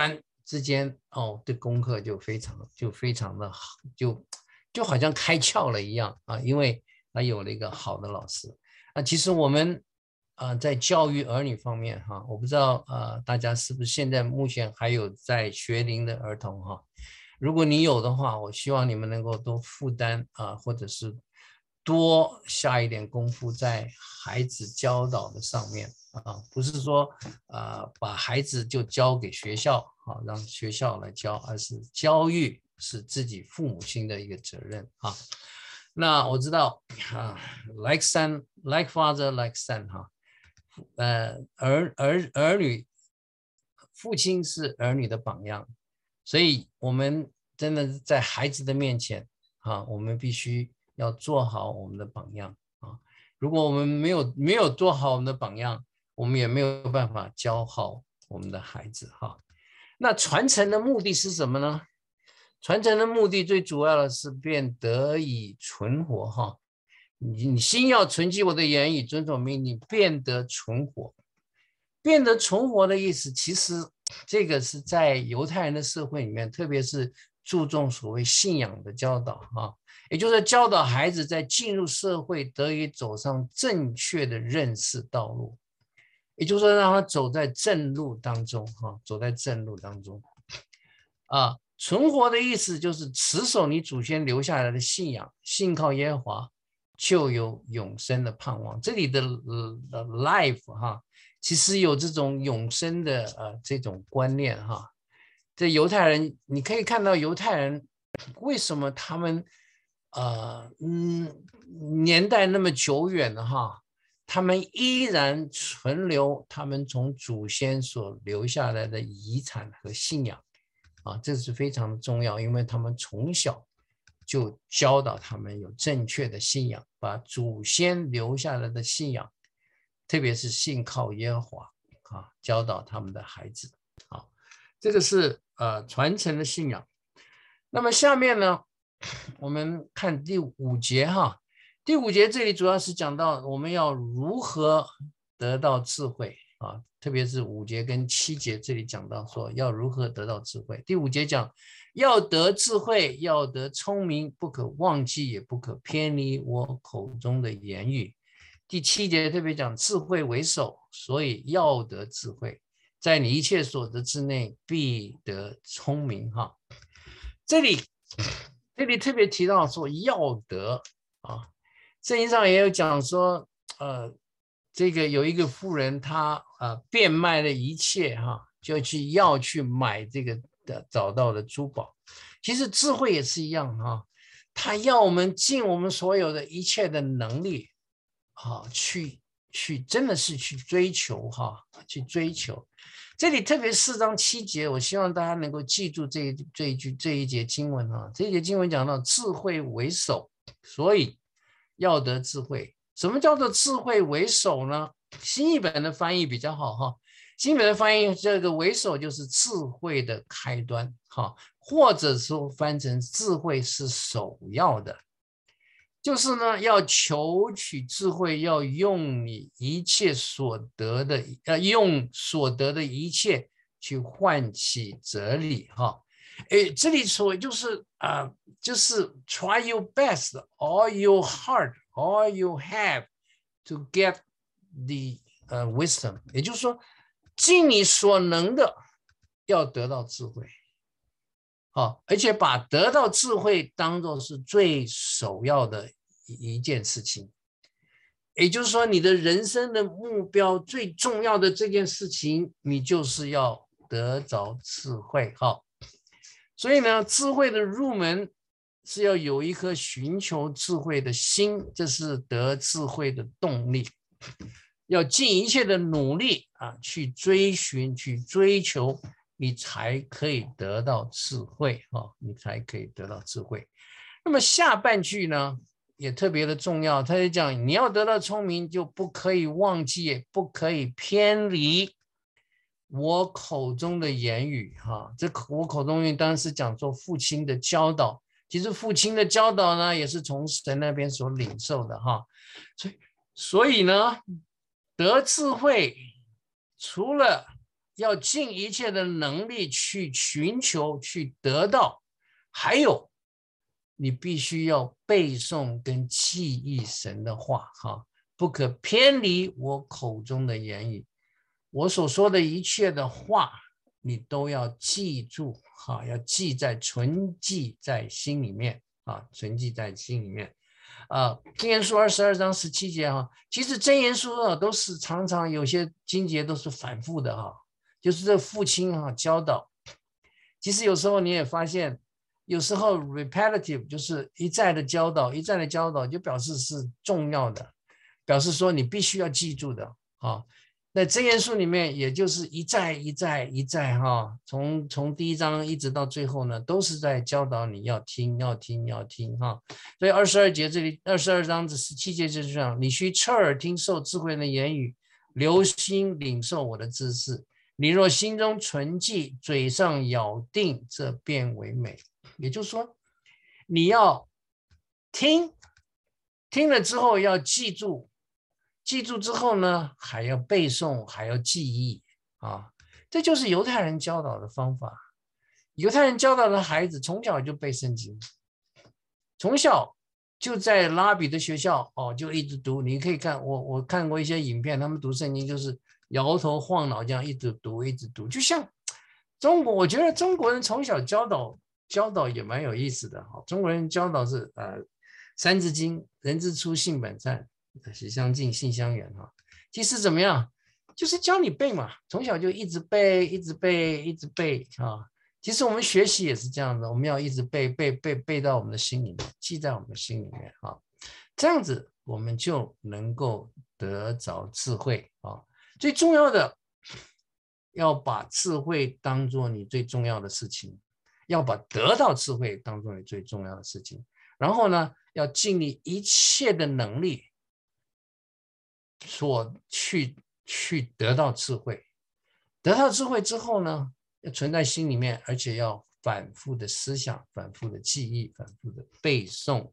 S1: 之间的功课就非常的好，就好像开窍了一样啊，因为他有了一个好的老师。其实我们在教育儿女方面哈，我不知道大家是不是现在目前还有在学龄的儿童哈，如果你有的话，我希望你们能够多负担或者是多下一点功夫在孩子教导的上面不是说把孩子就交给学校让学校来教，而是教育是自己父母亲的一个责任那我知道like son, like father, like son 儿女，父亲是儿女的榜样，所以我们真的在孩子的面前我们必须要做好我们的榜样如果我们没有做好我们的榜样，我们也没有办法教好我们的孩子那传承的目的是什么呢？传承的目的最主要的是便得以存活你心要存记我的言语，遵守命令，便得存活。变得存活的意思，其实这个是在犹太人的社会里面，特别是注重所谓信仰的教导也就是教导孩子在进入社会得以走上正确的认识道路，也就是说让他走在正路当中走在正路当中存活的意思就是持守你祖先留下来的信仰，信靠耶和华就有永生的盼望。这里的life其实有这种永生的这种观念这犹太人你可以看到犹太人为什么他们年代那么久远了他们依然存留他们从祖先所留下来的遗产和信仰这是非常重要，因为他们从小就教导他们有正确的信仰，把祖先留下来的信仰，特别是信靠耶和华教导他们的孩子这个是传承的信仰。那么下面呢，我们看第5节第5节这里主要是讲到我们要如何得到智慧特别是5节跟7节这里讲到说要如何得到智慧。第5节讲要得智慧，要得聪明，不可忘记，也不可偏离我口中的言语。第7节特别讲智慧为首，所以要得智慧，在你一切所得之内必得聪明这里特别提到说要得圣经上也有讲说这个有一个妇人她变卖了一切就要去买这个找到的珠宝。其实智慧也是一样他要我们尽我们所有的一切的能力去真的是去追求去追求。这里特别4章7节，我希望大家能够记住这一节经文这一节经文讲到智慧为首，所以要得智慧。什么叫做智慧为首呢？新译本的翻译比较好新译本的翻译这个为首就是智慧的开端或者说翻成智慧是首要的，就是呢要求取智慧，要用你一切所得的用所得的一切去唤起哲理这里所就是就是 try your best, all your heart, all you have to get the wisdom， 也就是说尽你所能的要得到智慧而且把得到智慧当作是最首要的一件事情，也就是说你的人生的目标最重要的这件事情，你就是要得着智慧所以呢智慧的入门是要有一颗寻求智慧的心，这是得智慧的动力，要尽一切的努力去追寻去追求，你才可以得到智慧你才可以得到智慧。那么下半句呢也特别的重要，他就讲你要得到聪明，就不可以忘记，也不可以偏离我口中的言语这我口中的言语当然是讲做父亲的教导，其实父亲的教导呢也是从神那边所领受的所以呢得智慧除了要尽一切的能力去寻求，去得到。还有，你必须要背诵跟记忆神的话，哈，不可偏离我口中的言语。我所说的一切的话，你都要记住，哈，要存记在心里面，啊，存记在心里面。箴言书22章17节哈，其实箴言书啊都是常常有些经节都是反复的哈，就是这父亲教导。其实有时候你也发现，有时候 repetitive 就是一再的教导，一再的教导，就表示是重要的，表示说你必须要记住的啊。那箴言书里面，也就是一再哈，从第一章一直到最后呢，都是在教导你要听哈。所以22节这里，22章的17节就是这样：你须侧耳听受智慧的言语，留心领受我的知识。你若心中存记，嘴上咬定，这便为美。也就是说，你要听了之后要记住。记住之后呢，还要背诵，还要记忆啊，这就是犹太人教导的方法。犹太人教导的孩子从小就背圣经，从小就在拉比的学校就一直读。你可以看我看过一些影片，他们读圣经就是摇头晃脑这样一直读，就像中国，我觉得中国人从小教导也蛮有意思的哈。中国人教导是三字经，人之初性本善。习相近，性相远哈。其实怎么样，就是教你背嘛，从小就一直背啊。其实我们学习也是这样的，我们要一直背到我们的心里面，记在我们的心里面啊。这样子我们就能够得着智慧啊。最重要的，要把智慧当作你最重要的事情，要把得到智慧当作你最重要的事情。然后呢，要尽力一切的能力。所去得到智慧，得到智慧之后呢，要存在心里面，而且要反复的思想，反复的记忆，反复的背诵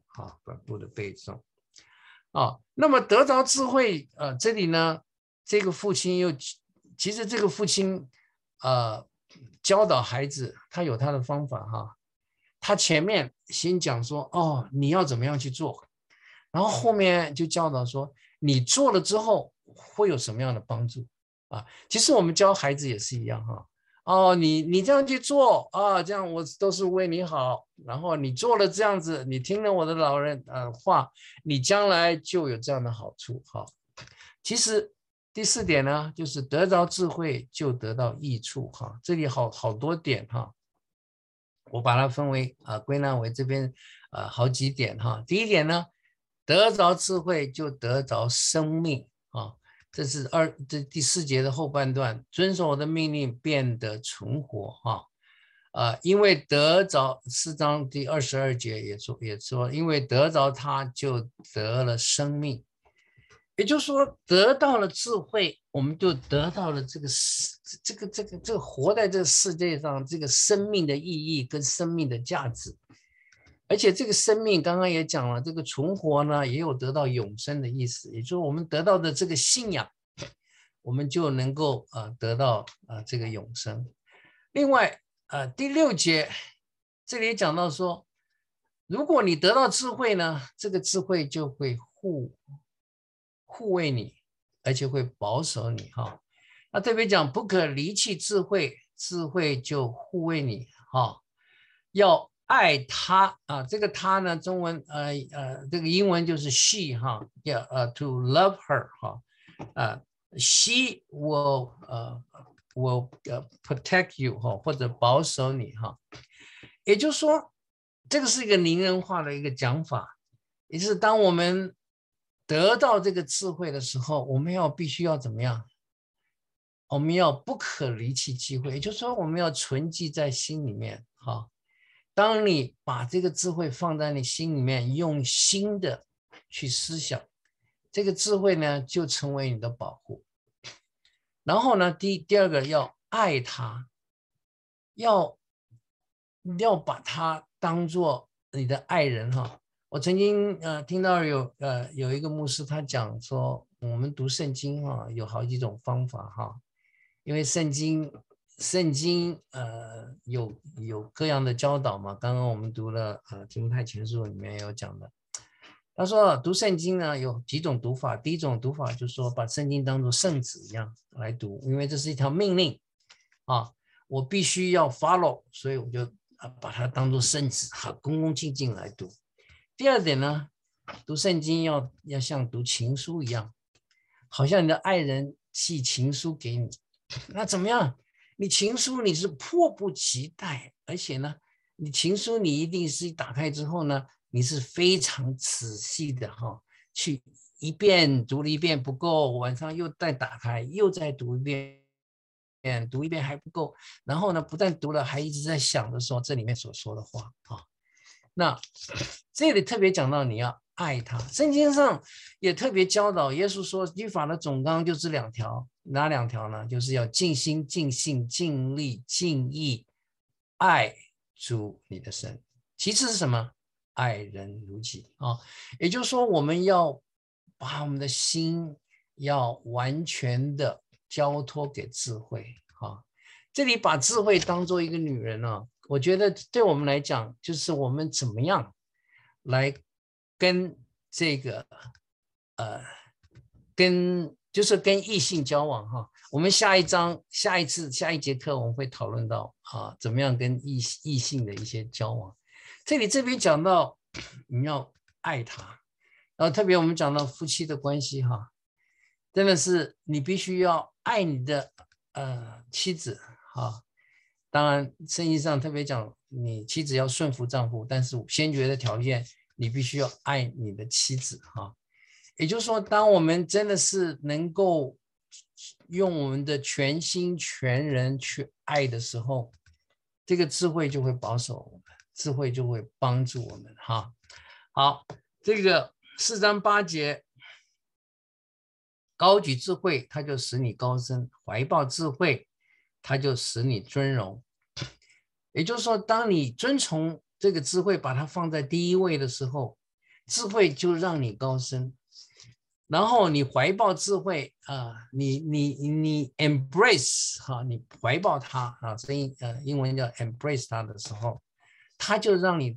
S1: 那么得着智慧，这里呢，这个父亲其实这个父亲教导孩子，他有他的方法哈。他前面先讲说，你要怎么样去做，然后后面就教导说，你做了之后会有什么样的帮助啊？其实我们教孩子也是一样哈。你这样去做这样我都是为你好。然后你做了这样子，你听了我的老人话，你将来就有这样的好处哈。其实第4点呢，就是得着智慧就得到益处哈。这里好多点哈，我把它分为归纳为这边好几点哈。第一点呢，得着智慧就得着生命啊，这是第4节的后半段，遵守我的命令变得存活因为得着4章第22节也说，因为得着他就得了生命，也就是说得到了智慧，我们就得到了这个活在这个世界上这个生命的意义跟生命的价值。而且这个生命刚刚也讲了，这个存活呢也有得到永生的意思，也就是我们得到的这个信仰，我们就能够得到这个永生。另外第6节这里讲到说，如果你得到智慧呢，这个智慧就会护卫你，而且会保守你哈。那特别讲不可离弃智慧，智慧就护卫你哈。要爱他这个他呢，中文这个英文就是 she 哈，要to love her 哈she will protect you 哈，或者保守你哈。也就是说，这个是一个拟人化的一个讲法，也就是当我们得到这个智慧的时候，我们必须要怎么样？我们要不可离弃智慧，也就是说，我们要存记在心里面哈。当你把这个智慧放在你心里面，用心的去思想，这个智慧呢就成为你的保护。然后呢，第二个要爱他，要把他当作你的爱人哈。我曾经听到有一个牧师他讲说，我们读圣经有好几种方法哈。 因为圣经有各样的教导嘛。刚刚我们读了提摩太前书里面有讲的，他说读圣经呢有几种读法，第一种读法就是说把圣经当作圣旨一样来读，因为这是一条命令啊，我必须要 follow， 所以我就把它当作圣旨，恭恭敬敬来读。第二点呢，读圣经要像读情书一样，好像你的爱人寄情书给你，那怎么样？你情书你是迫不及待，而且呢，你情书你一定是打开之后呢，你是非常仔细的去一遍读了一遍不够，晚上又再打开，又再读一遍，读一遍还不够，然后呢，不但读了，还一直在想着说这里面所说的话那这里特别讲到你要爱他，圣经上也特别教导，耶稣说律法的总纲就这2条，哪2条呢？就是要尽心尽性尽力尽意爱主你的神。其次是什么？爱人如己也就是说我们要把我们的心要完全的交托给智慧这里把智慧当做一个女人我觉得对我们来讲，就是我们怎么样来跟这个就是跟异性交往我们下一节课我们会讨论到怎么样跟异性的一些交往。这边讲到你要爱他，然后特别我们讲到夫妻的关系真的是你必须要爱你的妻子当然圣经上特别讲你妻子要顺服丈夫，但是先决的条件你必须要爱你的妻子也就是说当我们真的是能够用我们的全心全人去爱的时候，这个智慧就会保守我们，智慧就会帮助我们好，这个4章8节，高举智慧它就使你高升，怀抱智慧它就使你尊荣。也就是说当你遵从这个智慧，把它放在第一位的时候，智慧就让你高升，然后你怀抱智慧你 embrace 你怀抱它英文叫 embrace 它的时候，他就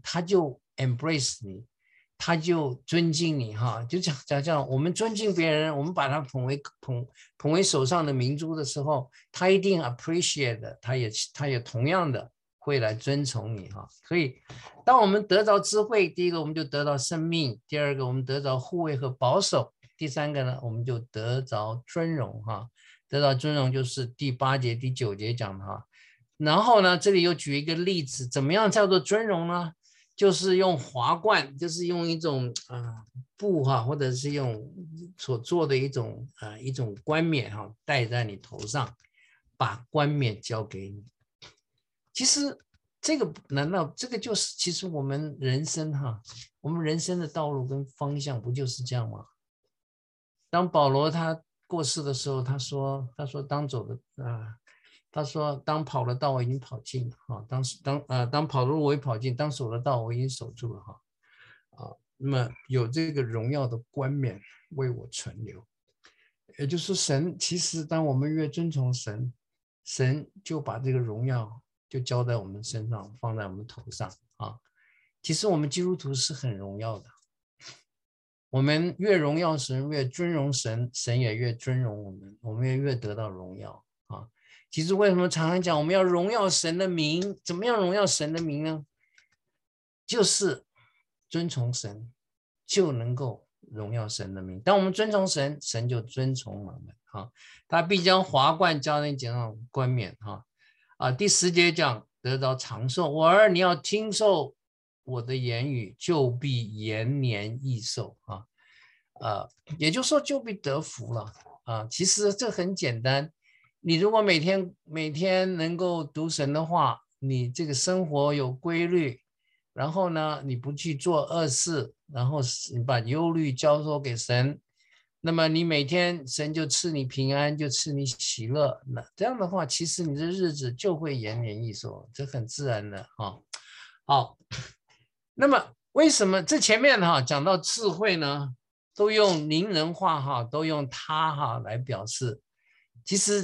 S1: embrace 你，他就尊敬你就讲我们尊敬别人，我们把他捧为手上的明珠的时候，他一定 appreciate 的，他也同样的会来尊崇你所以当我们得着智慧，第一个我们就得到生命，第二个我们得着护卫和保守，第三个呢我们就得着尊荣得着尊荣就是第8节第9节讲的然后呢这里又举一个例子，怎么样叫做尊荣呢？就是用华冠，就是用一种布或者是用所做的一种冠冕戴在你头上，把冠冕交给你。其实这个难道这个就是其实我们人生我们人生的道路跟方向不就是这样吗？当保罗他过世的时候，他说当走的他说当跑的道我已经跑尽了当跑的路我已跑尽，当守的道我已经守住了那么有这个荣耀的冠冕为我存留。也就是神其实当我们越尊崇神，神就把这个荣耀就交在我们身上，放在我们头上其实我们基督徒是很荣耀的，我们越荣耀神，越尊荣神，神也越尊荣我们，我们也越得到荣耀其实为什么常常讲我们要荣耀神的名？怎么样荣耀神的名呢？就是尊崇神，就能够荣耀神的名。当我们尊崇神，神就尊崇我们他必将华冠交在你肩上，冠冕第10节讲得着长寿，我儿你要听受我的言语，就必延年益寿也就是说就必得福了其实这很简单，你如果每天能够读神的话，你这个生活有规律，然后呢你不去做恶事，然后你把忧虑交托给神，那么你每天神就赐你平安，就赐你喜乐，那这样的话其实你的日子就会延年益寿，这很自然的好，那么为什么这前面讲到智慧呢，都用拟人化都用他来表示，其实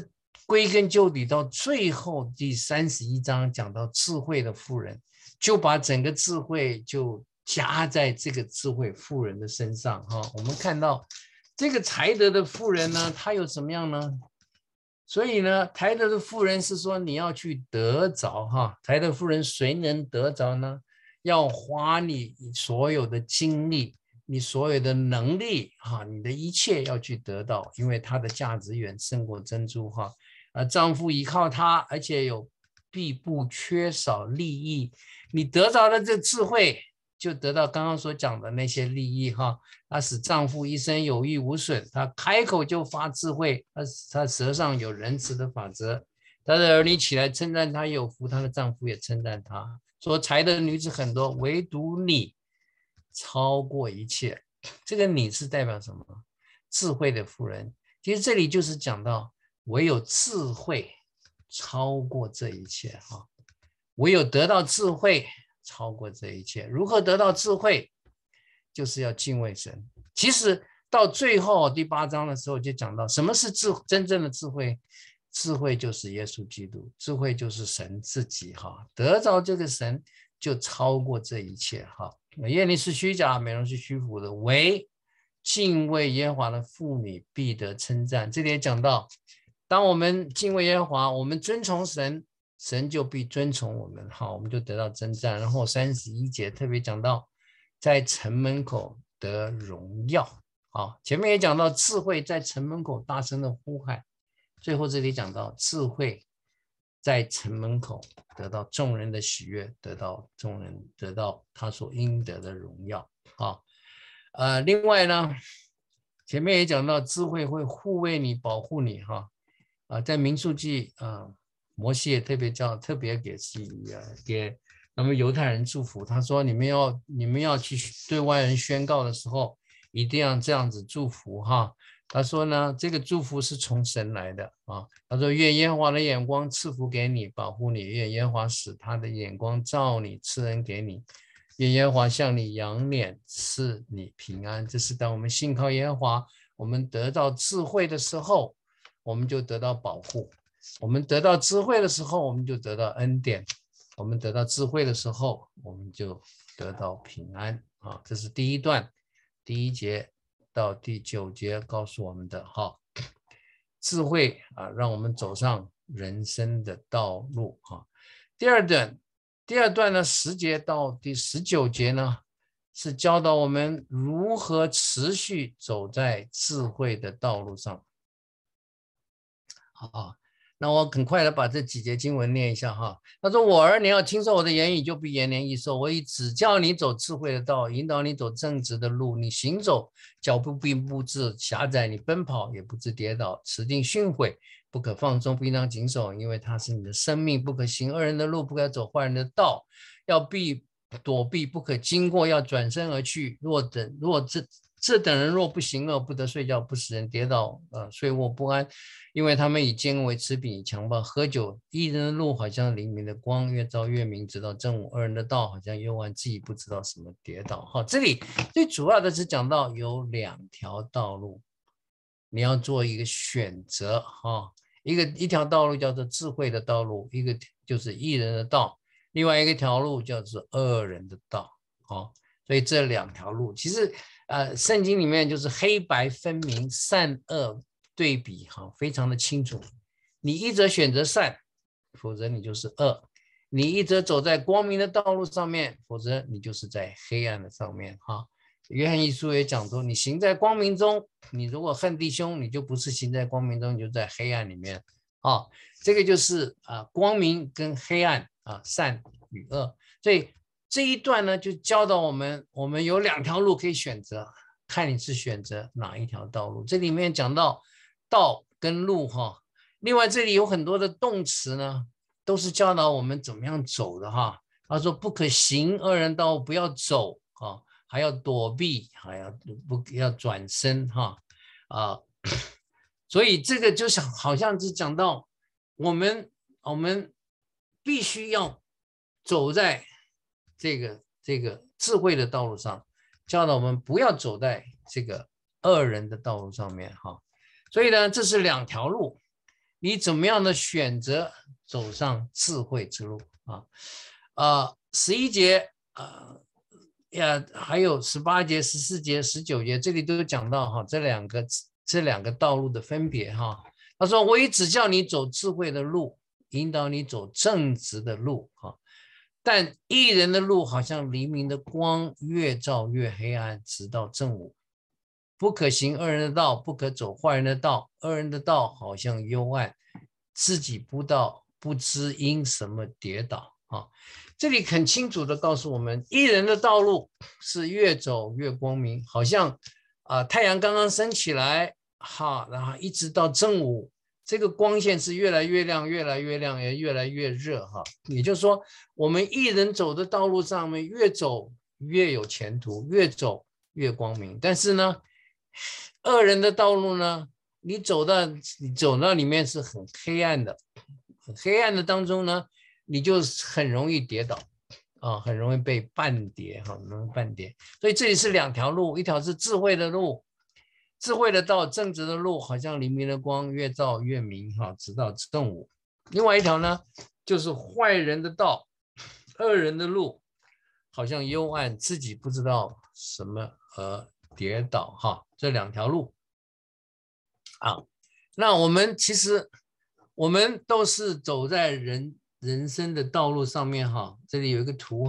S1: 归根究底到最后第31章讲到智慧的妇人，就把整个智慧就加在这个智慧妇人的身上哈。我们看到这个才德的妇人呢，她有怎么样呢？所以呢，才德的妇人是说你要去得着哈。才德妇人谁能得着呢？要花你所有的精力，你所有的能力哈，你的一切要去得到，因为它的价值远胜过珍珠哈。丈夫依靠她，而且有必不缺少利益。你得着了这智慧，就得到刚刚所讲的那些利益哈。她使丈夫一生有益无损，她开口就发智慧，她舌上有仁慈的法则。她的儿女起来称赞她有福，她的丈夫也称赞她，说才的女子很多，唯独你超过一切。这个你是代表什么？智慧的妇人。其实这里就是讲到唯有智慧超过这一切哈，唯有得到智慧超过这一切。如何得到智慧？就是要敬畏神。其实到最后第8章的时候就讲到什么是真正的智慧。智慧就是耶稣基督，智慧就是神自己哈。得着这个神就超过这一切哈。艳丽是虚假，美容是虚浮的，唯敬畏耶和华的妇女必得称赞。这里也讲到，当我们敬畏耶和华，我们遵从神，神就必遵从我们，好，我们就得到称赞。然后31节特别讲到，在城门口得荣耀。好，前面也讲到智慧在城门口大声的呼喊，最后这里讲到智慧在城门口得到众人的喜悦，得到众人得到他所应得的荣耀。好，另外呢，前面也讲到智慧会护卫你，保护你哈。在民数记摩西也特别给他们犹太人祝福，他说你们要去对外人宣告的时候，一定要这样子祝福哈。他说呢，这个祝福是从神来的啊。他说愿耶和华的眼光赐福给你，保护你，愿耶和华使他的眼光照你，赐恩给你，愿耶和华向你仰脸，赐你平安。这是当我们信靠耶和华，我们得到智慧的时候，我们就得到保护。我们得到智慧的时候，我们就得到恩典。我们得到智慧的时候，我们就得到平安啊。这是第一段第1节到第9节告诉我们的哈。智慧让我们走上人生的道路哈。第二段呢10节到第19节呢，是教导我们如何持续走在智慧的道路上。好，那我很快的把这几节经文念一下哈。他说：“我儿，你要听受我的言语，就必延年益寿。我已指教你走智慧的道，引导你走正直的路。你行走，脚步并不致狭窄；你奔跑，也不致跌倒。持定训诲，不可放纵，必当谨守，因为它是你的生命。不可行恶人的路，不可走坏人的道，要躲避，不可经过，要转身而去。这等人若不行恶，不得睡觉，不使人跌倒，睡卧不安，因为他们以奸为吃饼，以强暴喝酒。义人的路好像黎明的光，越照越明，直到正午；恶人的道好像幽暗，自己不知道什么跌倒。好，这里最主要的是讲到有2条道路，你要做一个选择哈。一条道路叫做智慧的道路，一个就是义人的道，另外一条路叫做恶人的道。好，所以这2条路其实圣经里面就是黑白分明，善恶对比哈，非常的清楚。你一则选择善，否则你就是恶；你一则走在光明的道路上面，否则你就是在黑暗的上面哈。约翰一书也讲说，你行在光明中，你如果恨弟兄，你就不是行在光明中，你就在黑暗里面啊。这个就是光明跟黑暗善与恶。所以这一段呢，就教导我们有2条路可以选择，看你是选择哪一条道路。这里面讲到道跟路哈，另外这里有很多的动词呢，都是教导我们怎么样走的哈。他说不可行恶人道，不要走啊，还要躲避，还要转身哈所以这个就是好像是讲到我们必须要走在这个智慧的道路上，教导我们不要走在这个恶人的道路上面哈。所以呢，这是2条路。 你怎么样的选择走上智慧之路11节还有18节、14节、19节，这里都有讲到哈，这两个道路的分别哈。他说：“我已指教你走智慧的路，引导你走正直的路哈。但义人的路好像黎明的光，越照越黑暗，直到正午。不可行恶人的道，不可走坏人的道。恶人的道好像幽暗，自己不知因什么跌倒啊。”这里很清楚的告诉我们，义人的道路是越走越光明，好像太阳刚刚升起来然后一直到正午，这个光线是越来越亮，越来越亮，也越来越热也就是说，我们义人走的道路上面越走越有前途，越走越光明。但是呢，恶人的道路呢，你走到里面是很黑暗的，很黑暗的当中呢，你就很容易跌倒很容易被绊跌很容易绊跌。所以这里是两条路，一条是智慧的路，智慧的道，正直的路，好像黎明的光，越照越明直到正午。另外一条呢，就是坏人的道，恶人的路，好像幽暗，自己不知道什么而跌倒这两条路那我们其实都是走在人生的道路上面这里有一个图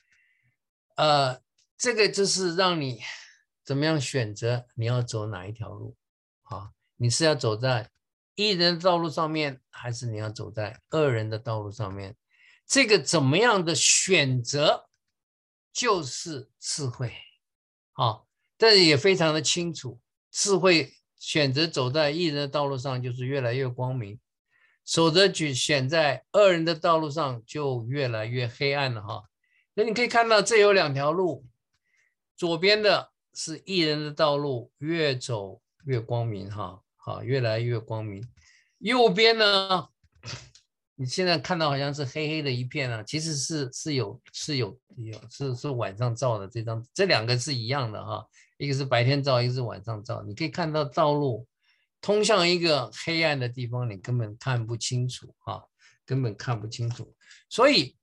S1: 这个就是让你怎么样选择你要走哪一条路你是要走在义人的道路上面，还是你要走在恶人的道路上面？这个怎么样的选择就是智慧但是也非常的清楚，智慧选择走在义人的道路上就是越来越光明，选在恶人的道路上就越来越黑暗了所以你可以看到这有两条路，左边的是义人的道路，越走越光明越来越光明。右边呢，你现在看到好像是黑黑的一片其实是晚上照的这两个是一样的一个是白天照，一个是晚上照。你可以看到道路通向一个黑暗的地方，你根本看不清楚根本看不清楚。所以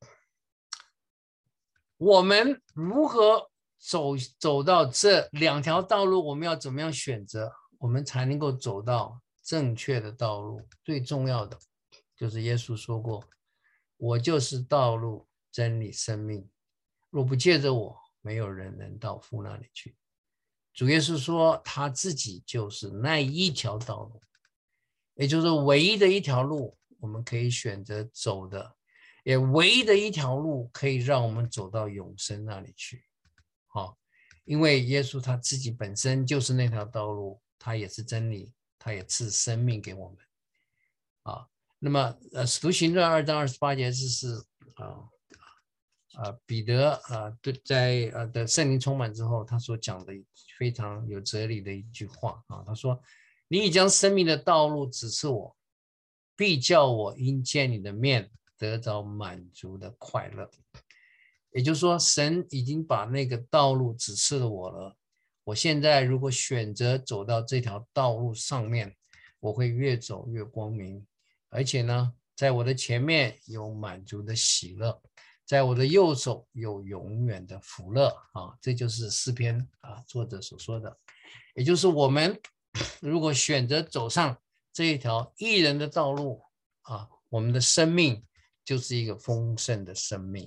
S1: 我们如何走到这两条道路，我们要怎么样选择，我们才能够走到正确的道路？最重要的就是耶稣说过，我就是道路真理生命，若不借着我，没有人能到父那里去。主耶稣说他自己就是那一条道路，也就是唯一的一条路我们可以选择走的，也唯一的一条路可以让我们走到永生那里去因为耶稣他自己本身就是那条道路，他也是真理，他也赐生命给我们那么使徒行传2章28节是彼得在的圣灵充满之后，他所讲的非常有哲理的一句话他说，你已将生命的道路指示我，必叫我因见你的面得着满足的快乐。也就是说，神已经把那个道路指示了我了，我现在如果选择走到这条道路上面，我会越走越光明，而且呢，在我的前面有满足的喜乐，在我的右手有永远的福乐这就是诗篇作者所说的。也就是我们如果选择走上这一条义人的道路我们的生命就是一个丰盛的生命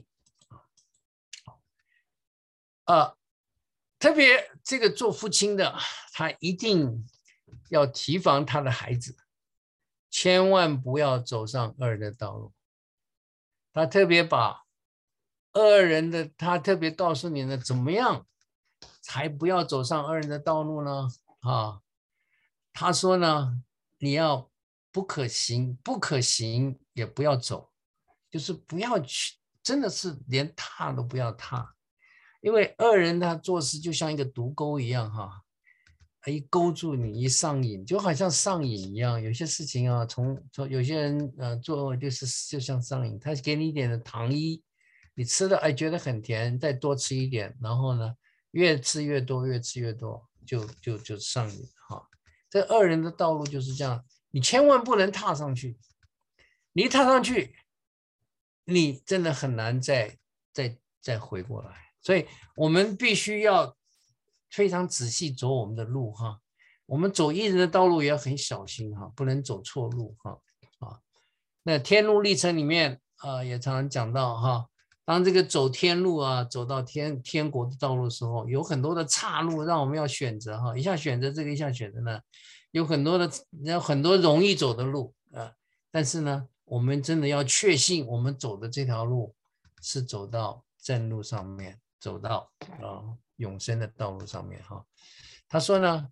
S1: 特别这个做父亲的，他一定要提防他的孩子，千万不要走上恶人的道路。他特别把恶人的，他特别告诉你呢，怎么样才不要走上恶人的道路呢？他说呢，你要不可行也不要走，就是不要去，真的是连踏都不要踏。因为恶人他做事就像一个毒钩一样一勾住你，一上瘾，就好像上瘾一样。有些事情从有些人做就像上瘾，他给你一点的糖衣，你吃了觉得很甜，再多吃一点，然后呢越吃越多，越吃越多，就上瘾这恶人的道路就是这样， 你千万不能踏上去。你一踏上去，你真的很难再回过来。所以我们必须要非常仔细走我们的路哈。我们走艺人的道路也要很小心哈，不能走错路哈。那天路历程里面也常常讲到哈，当这个走天路走到天国的道路的时候，有很多的岔路让我们要选择哈，一下选择这个，一下选择那，有很多容易走的路但是呢，我们真的要确信我们走的这条路是走到正路上面，走到永生的道路上面哈。他说呢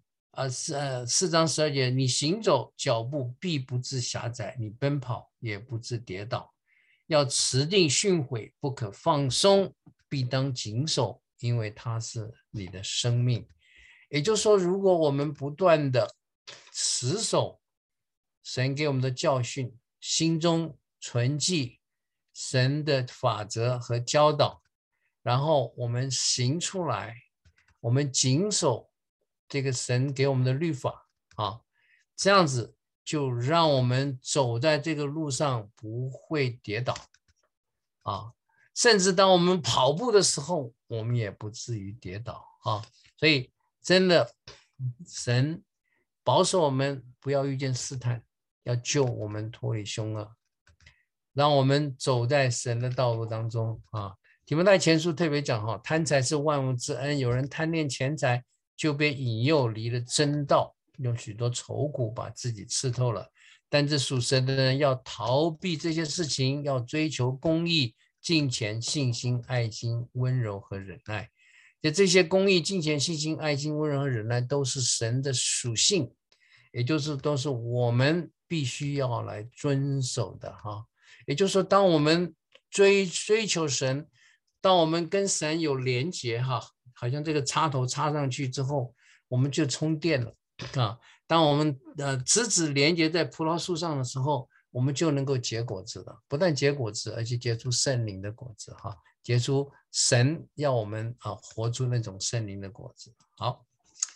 S1: ，4章12节，你行走脚步必不致狭窄，你奔跑也不致跌倒，要持定训诲，不可放松，必当谨守，因为它是你的生命。也就是说，如果我们不断的持守神给我们的教训，心中存记神的法则和教导，然后我们行出来，我们谨守这个神给我们的律法这样子就让我们走在这个路上不会跌倒甚至当我们跑步的时候，我们也不至于跌倒所以真的神保守我们不要遇见试探，要救我们脱离凶恶，让我们走在神的道路当中提摩太前书特别讲贪财是万物之恩，有人贪恋钱财，就被引诱离了真道，用许多愁苦把自己刺透了。但这属神的人要逃避这些事情，要追求公义、敬虔、信心、爱心、温柔和忍耐。这些公义、敬虔、信心、爱心、温柔和忍耐都是神的属性，也就是都是我们必须要来遵守的也就是说，当我们追求神，当我们跟神有连结好像这个插头插上去之后，我们就充电了当我们直指连接在葡萄树上的时候，我们就能够结果子了，不但结果子，而且结出圣灵的果子结出神要我们活出那种圣灵的果子。好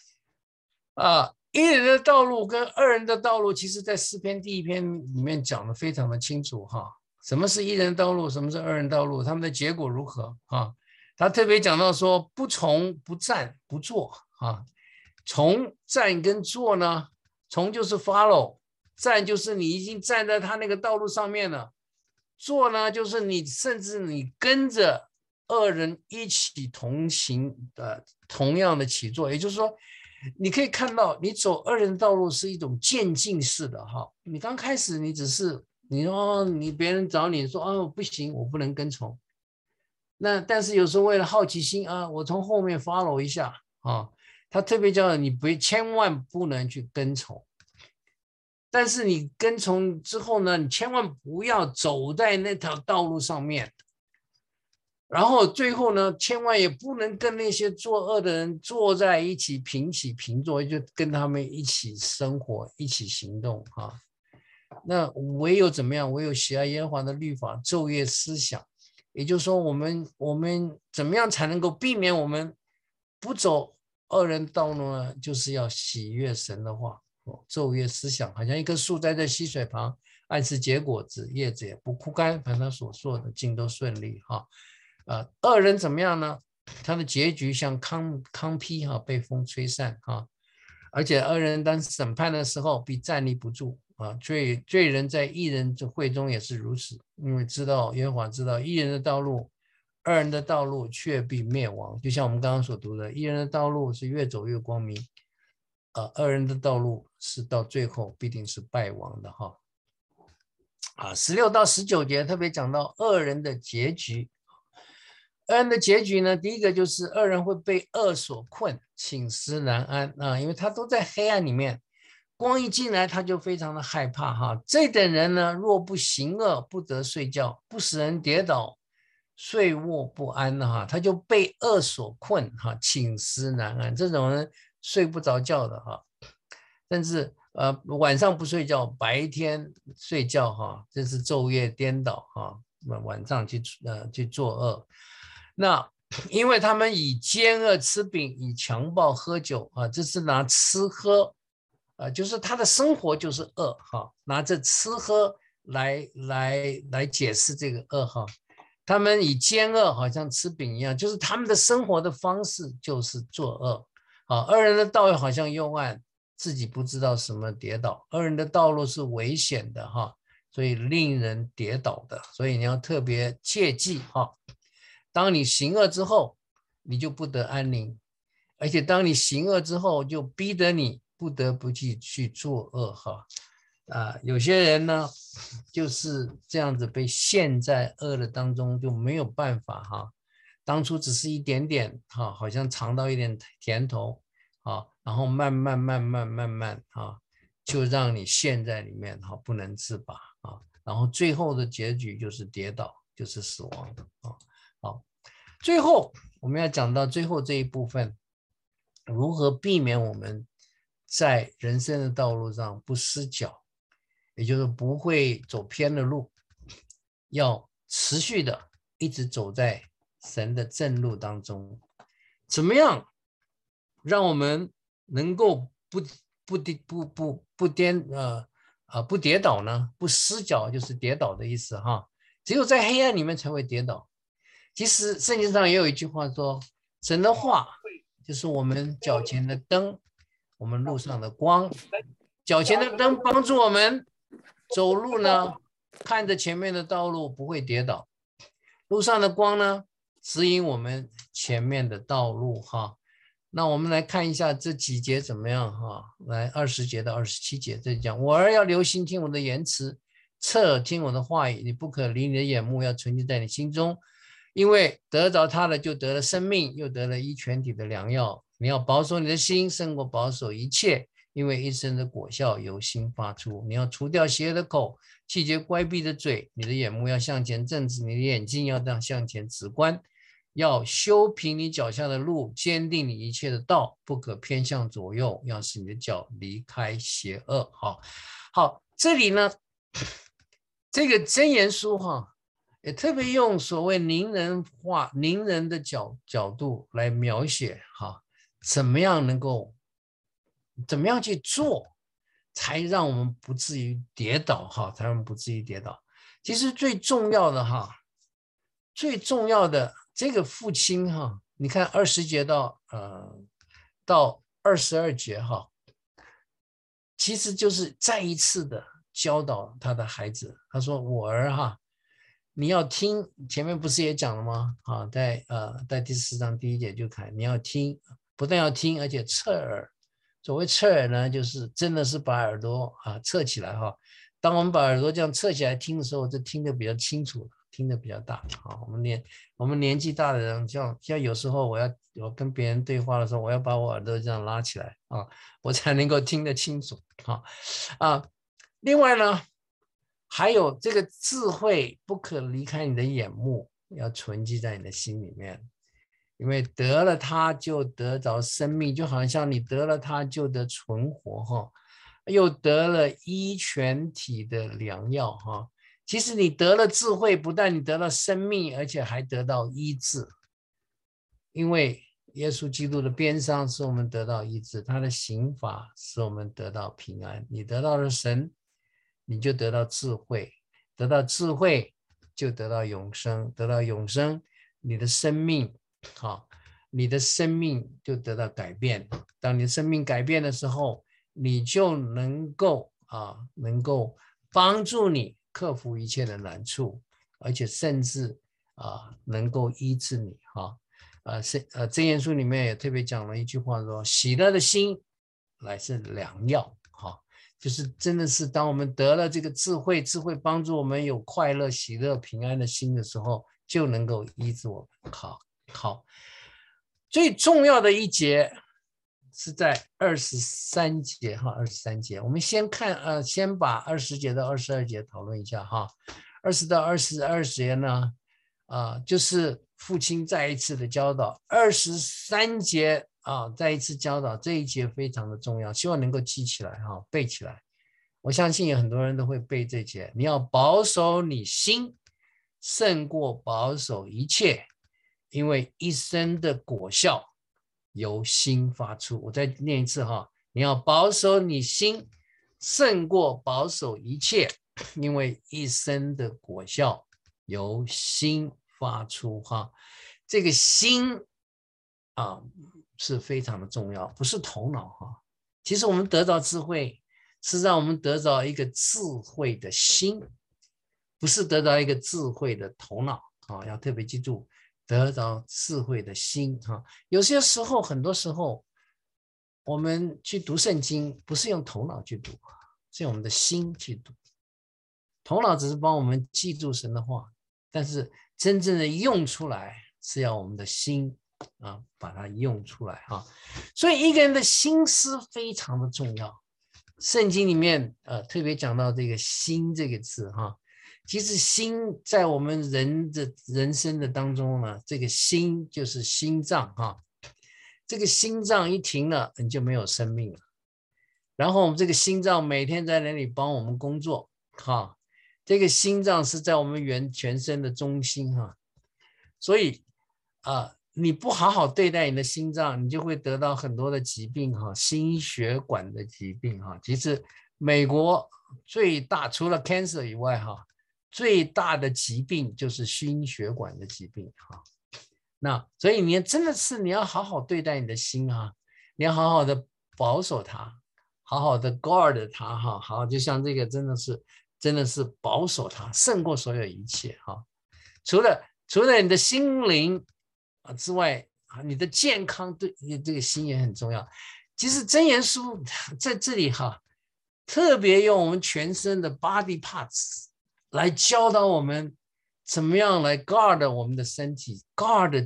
S1: 一人的道路跟二人的道路，其实在诗篇第1篇里面讲得非常的清楚什么是一人道路，什么是二人道路，他们的结果如何他特别讲到说，不从、不站、不坐从、站跟坐呢，从就是 follow， 站就是你已经站在他那个道路上面了，坐呢就是你甚至你跟着二人一起同行的同样的起坐，也就是说你可以看到你走二人道路是一种渐进式的你刚开始你只是你说你别人找你说不行，我不能跟从，但是有时候为了好奇心我从后面 follow 一下他特别叫你千万不能去跟从，但是你跟从之后呢，你千万不要走在那条道路上面，然后最后呢，千万也不能跟那些作恶的人坐在一起平起平坐，就跟他们一起生活，一起行动那唯有怎么样？唯有喜爱耶和华的律法，昼夜思想。也就是说，我们怎么样才能够避免我们不走二人道路呢？就是要喜悦神的话，昼夜思想，好像一棵树栽在溪水旁，按时结果子，叶子也不枯干，凡他所做的尽都顺利二人怎么样呢？他的结局像糠秕被风吹散而且二人当审判的时候必站立不住罪人在义人的会中也是如此，因为耶和华知道义人的道路，二人的道路却必灭亡。就像我们刚刚所读的，义人的道路是越走越光明二人的道路是到最后必定是败亡的16到19节特别讲到二人的结局。二人的结局呢，第一个就是二人会被恶所困，寝食难安因为他都在黑暗里面，光一进来他就非常的害怕这等人呢，若不行恶，不得睡觉，不使人跌倒，睡卧不安他就被恶所困寝食难安，这种人睡不着觉的甚至晚上不睡觉，白天睡觉这是昼夜颠倒晚上去作恶。那因为他们以奸恶吃饼，以强暴喝酒这是拿吃喝就是他的生活就是恶哈，拿着吃喝来解释这个恶哈。他们以奸恶好像吃饼一样，就是他们的生活的方式就是作恶啊。恶人的道好像幽暗，自己不知道什么跌倒。恶人的道路是危险的哈，所以令人跌倒的，所以你要特别切记哈。当你行恶之后，你就不得安宁，而且当你行恶之后，就逼得你不得不去作恶哈。有些人呢就是这样子被陷在恶的当中，就没有办法哈。当初只是一点点哈，好像尝到一点甜头啊，然后慢慢啊，就让你陷在里面哈，不能自拔啊。然后最后的结局就是跌倒，就是死亡啊。好，最后我们要讲到最后这一部分，如何避免我们在人生的道路上不失脚，也就是不会走偏了路，要持续的一直走在神的正路当中。怎么样让我们能够不跌倒呢？不失脚就是跌倒的意思哈。只有在黑暗里面才会跌倒。其实圣经上也有一句话说，神的话就是我们脚前的灯，我们路上的光。脚前的灯帮助我们走路呢，看着前面的道路不会跌倒。路上的光呢，指引我们前面的道路哈。那我们来看一下这几节怎么样哈？来20节到27节，这里讲我儿要留心听我的言辞，侧耳听我的话语，你不可离你的眼目，要存记在你心中，因为得着他的就得了生命，又得了医全体的良药。你要保守你的心，胜过保守一切，因为一生的果效由心发出。你要除掉邪恶的口，气绝乖僻的嘴，你的眼目要向前正直，你的眼睛要向前直观，要修平你脚下的路，坚定你一切的道，不可偏向左右，要使你的脚离开邪恶。好，这里呢，这个箴言书哈，也特别用所谓拟人化、拟人的角度来描写哈，怎么样去做，才让我们不至于跌倒哈，才让我们不至于跌倒。其实最重要的哈，最重要的这个父亲哈，你看20节到22节哈，其实就是再一次的教导他的孩子。他说：“我儿哈，你要听，前面不是也讲了吗？啊，在第4章第1节就看，你要听，不但要听，而且侧耳。所谓侧耳呢，就是真的是把耳朵侧起来哈。当我们把耳朵这样侧起来听的时候，就听得比较清楚，听得比较大啊。我们年纪大的人，像有时候我跟别人对话的时候，我要把我耳朵这样拉起来啊，我才能够听得清楚另外呢，还有这个智慧不可离开你的眼目，要存记在你的心里面，因为得了它就得着生命，就好像你得了它就得存活哈，又得了医全体的良药哈。其实你得了智慧，不但你得了生命，而且还得到医治，因为耶稣基督的鞭伤使我们得到医治，他的刑罚使我们得到平安。你得到了神，你就得到智慧，得到智慧就得到永生，得到永生，你的生命你的生命就得到改变。当你的生命改变的时候，你就能够帮助你克服一切的难处，而且甚至能够医治你箴言书里面也特别讲了一句话说：喜乐的心乃是良药就是真的是当我们得了这个智慧帮助我们有快乐、喜乐、平安的心的时候，就能够医治我们。好，最重要的一节是在23节23节，我们先看先把20节到22节讨论一下20到22节呢就是父亲再一次的教导。23节再一次教导，这一节非常的重要，希望能够记起来背起来。我相信有很多人都会背这节，你要保守你心胜过保守一切，因为一生的果效由心发出。我再念一次你要保守你心，胜过保守一切，因为一生的果效由心发出哈。这个心啊是非常的重要，不是头脑哈。其实我们得到智慧，是让我们得到一个智慧的心，不是得到一个智慧的头脑啊！要特别记住，得到智慧的心哈。有些时候，很多时候，我们去读圣经，不是用头脑去读，是用我们的心去读。头脑只是帮我们记住神的话，但是真正的用出来，是要我们的心啊，把它用出来哈。所以一个人的心思非常的重要。圣经里面特别讲到这个心这个字哈。其实心在我们人生的当中呢，这个心就是心脏哈。这个心脏一停了，你就没有生命了。然后我们这个心脏每天在那里帮我们工作哈。这个心脏是在我们全身的中心哈。所以你不好好对待你的心脏，你就会得到很多的疾病哈，心血管的疾病哈。其实美国最大除了 cancer 以外哈，最大的疾病就是心血管的疾病哈。那所以你真的是你要好好对待你的心哈，你要好好的保守它，好好的 guard 它哈。好，就像这个真的是保守它，胜过所有一切哈。除了你的心灵之外，你的健康对这个心也很重要。其实箴言书在这里哈，特别用我们全身的 body parts 来教导我们怎么样来 guard 我们的身体 ，guard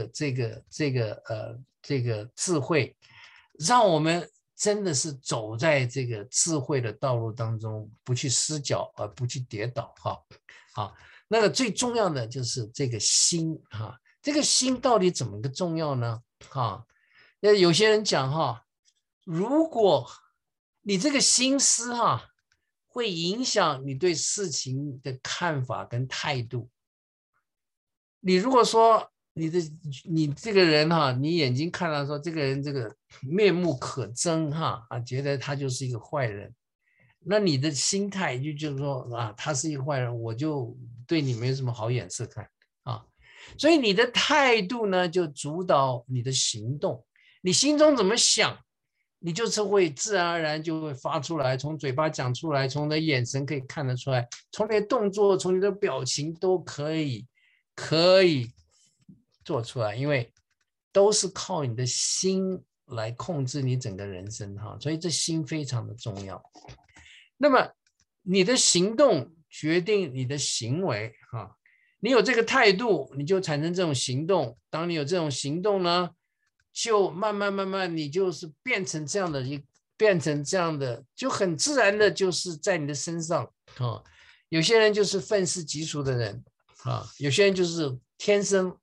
S1: 这个智慧，让我们真的是走在这个智慧的道路当中，不去失脚，不去跌倒哈。好，那个最重要的就是这个心哈。这个心到底怎么个重要呢？哈，有些人讲哈，如果你这个心思哈，会影响你对事情的看法跟态度。你如果说你这个人哈，你眼睛看到说这个人这个面目可憎哈觉得他就是一个坏人，那你的心态就是说他是一个坏人，我就对你没什么好眼色看啊。所以你的态度呢，就主导你的行动。你心中怎么想，你就是会自然而然就会发出来，从嘴巴讲出来，从你的眼神可以看得出来，从你的动作，从你的表情都可以做出来，因为都是靠你的心来控制你整个人生哈。所以这心非常的重要。那么你的行动决定你的行为哈。你有这个态度，你就产生这种行动。当你有这种行动呢，就慢慢，你就是变成这样的，就很自然的，就是在你的身上啊。有些人就是愤世嫉俗的人啊，有些人就是天生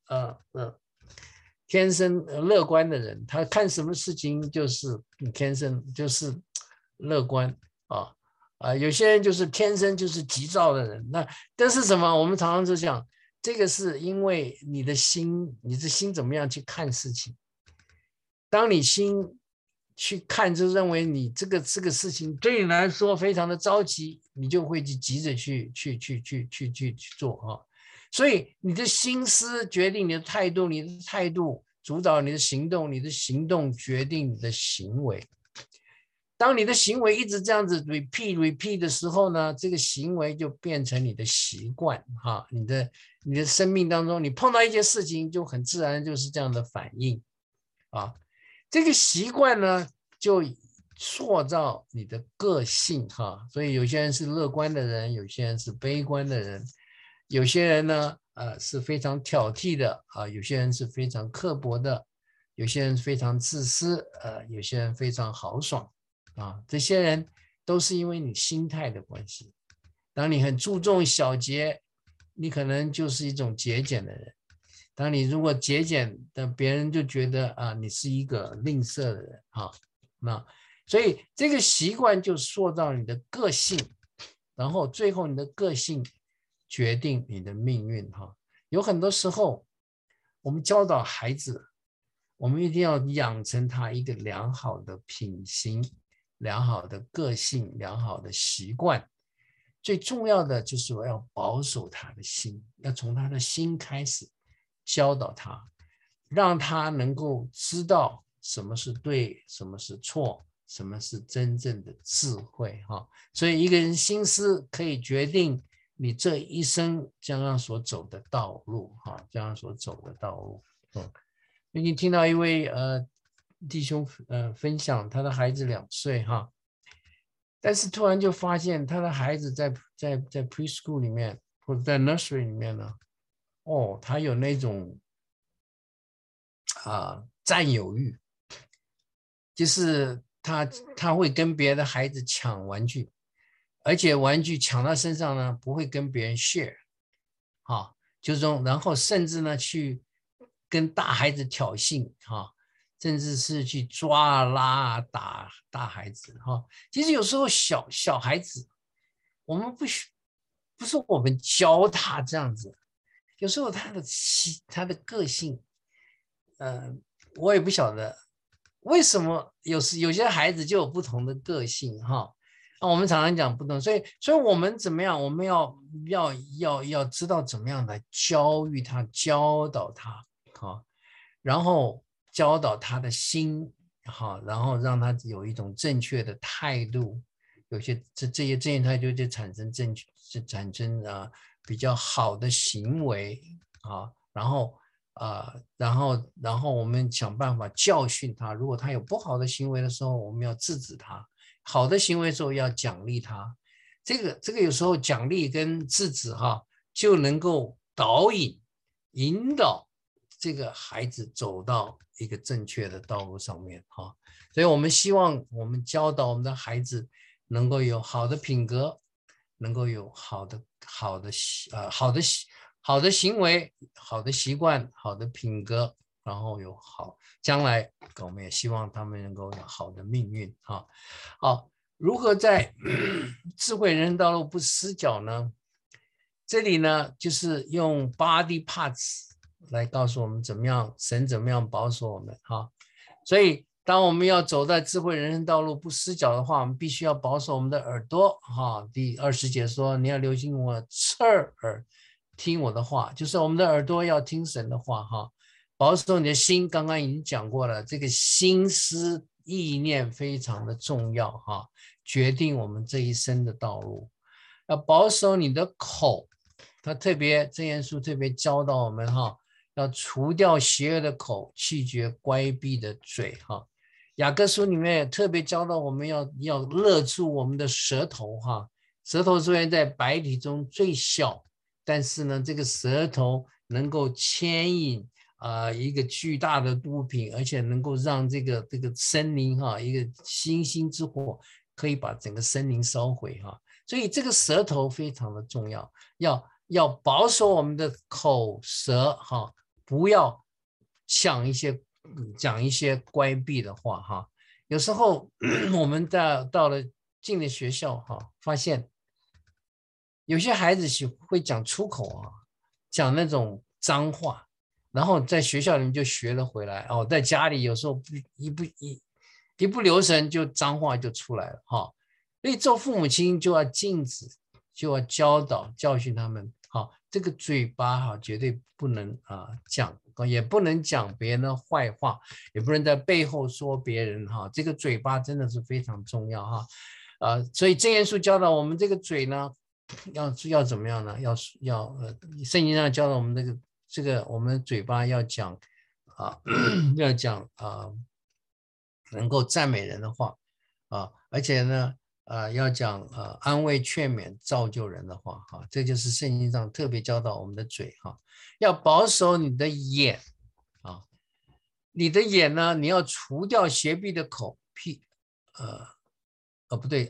S1: 乐观的人，他看什么事情就是天生就是乐观有些人就是天生就是急躁的人。那但是什么？我们常常就讲，这个是因为你的心怎么样去看事情。当你心去看，就认为你这个事情对你来说非常的着急，你就会急着去做所以你的心思决定你的态度，你的态度主导你的行动，你的行动决定你的行为。当你的行为一直这样子 repeat 的时候呢，这个行为就变成你的习惯哈。你的生命当中，你碰到一些事情就很自然就是这样的反应这个习惯呢就塑造你的个性哈。所以有些人是乐观的人，有些人是悲观的人，有些人呢是非常挑剔的有些人是非常刻薄的，有些人非常自私有些人非常豪爽这些人都是因为你心态的关系。当你很注重小节，你可能就是一种节俭的人。当你如果节俭的，别人就觉得你是一个吝啬的人那所以这个习惯就塑造你的个性，然后最后你的个性决定你的命运有很多时候我们教导孩子，我们一定要养成他一个良好的品行， 良好的个性、良好的习惯。最重要的就是我要保守他的心，要从他的心开始教导他，让他能够知道什么是对，什么是错，什么是真正的智慧哈。所以一个人心思可以决定你这一生将要所走的道路哈，将要所走的道路。最近听到一位弟兄分享他的孩子2岁哈，但是突然就发现他的孩子在 preschool 里面或者在 nursery 里面呢，他有那种占有欲，就是他会跟别的孩子抢玩具，而且玩具抢到身上呢不会跟别人 share 就是说，然后甚至呢去跟大孩子挑衅甚至是去抓拉打大孩子其实有时候小孩子，我们不是我们教他这样子，有时候他的个性，我也不晓得为什么有些孩子就有不同的个性我们常常讲不同，所以我们怎么样？我们要知道怎么样来教育他、教导他然后教导他的心然后让他有一种正确的态度，有些这些正确态度就产生比较好的行为然后我们想办法教训他，如果他有不好的行为的时候，我们要制止他。好的行为的时候要奖励他，这个有时候奖励跟制止就能够引导这个孩子走到一个正确的道路上面所以我们希望我们教导我们的孩子能够有好的品格，能够有好的行为、好的习惯、好的品格，然后将来我们也希望他们能够有好的命运如何在智慧人生道路不失脚呢？这里呢就是用 body parts 来告诉我们神怎么样保守我们所以当我们要走在智慧人生道路不失脚的话，我们必须要保守我们的耳朵第20节说，你要留心我侧耳听我的话，就是我们的耳朵要听神的话保守你的心，刚刚已经讲过了，这个心思意念非常的重要决定我们这一生的道路。要保守你的口，箴言书特别教导我们要除掉邪恶的口，弃绝乖僻的嘴雅各书里面也特别教导我们要勒住我们的舌头舌头虽然在百体中最小，但是呢这个舌头能够牵引一个巨大的物品，而且能够让这个森林一个星星之火可以把整个森林烧毁所以这个舌头非常的重要，要保守我们的口舌不要讲一些乖僻的话有时候我们到了进了学校发现有些孩子会讲出口讲那种脏话，然后在学校里面就学了回来在家里有时候一不留神就脏话就出来了所以做父母亲就要禁止，就要教导教训他们这个嘴巴绝对不能讲，也不能讲别人的坏话，也不能在背后说别人这个嘴巴真的是非常重要所以箴言书教导我们这个嘴呢要怎么样呢？圣经上教导我们这个我们嘴巴要讲要讲能够赞美人的话而且呢要讲安慰劝勉造就人的话这就是圣经上特别教导我们的嘴要保守你的眼你的眼呢，你要除掉邪僻的口不对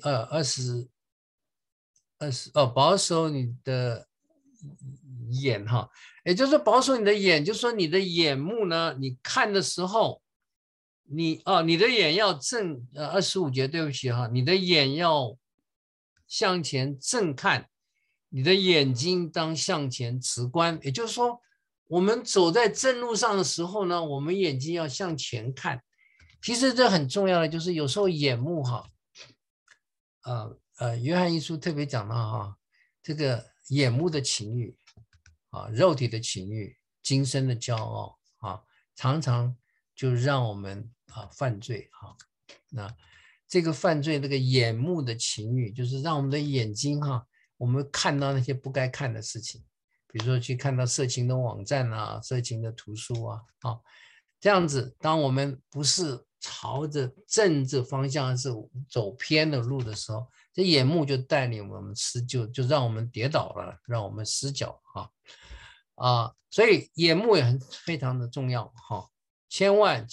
S1: 保守你的眼也就是说保守你的眼，就是说你的眼目呢，你看的时候你的眼要正25节对不起你的眼要向前正看，你的眼睛当向前直观，也就是说我们走在正路上的时候呢，我们眼睛要向前看。其实这很重要的就是有时候眼目约翰一书特别讲到哈，这个眼目的情欲啊，肉体的情欲，今生的骄傲啊，常常就让我们犯罪哈。那这个犯罪那个眼目的情欲，就是让我们的眼睛哈，我们看到那些不该看的事情，比如说去看到色情的网站啊，色情的图书啊，这样子，当我们不是朝着正着方向是走偏的路的时候，这眼目就带领我们就让我们跌倒了，让我们失脚所以眼目也非常的重要哈，千万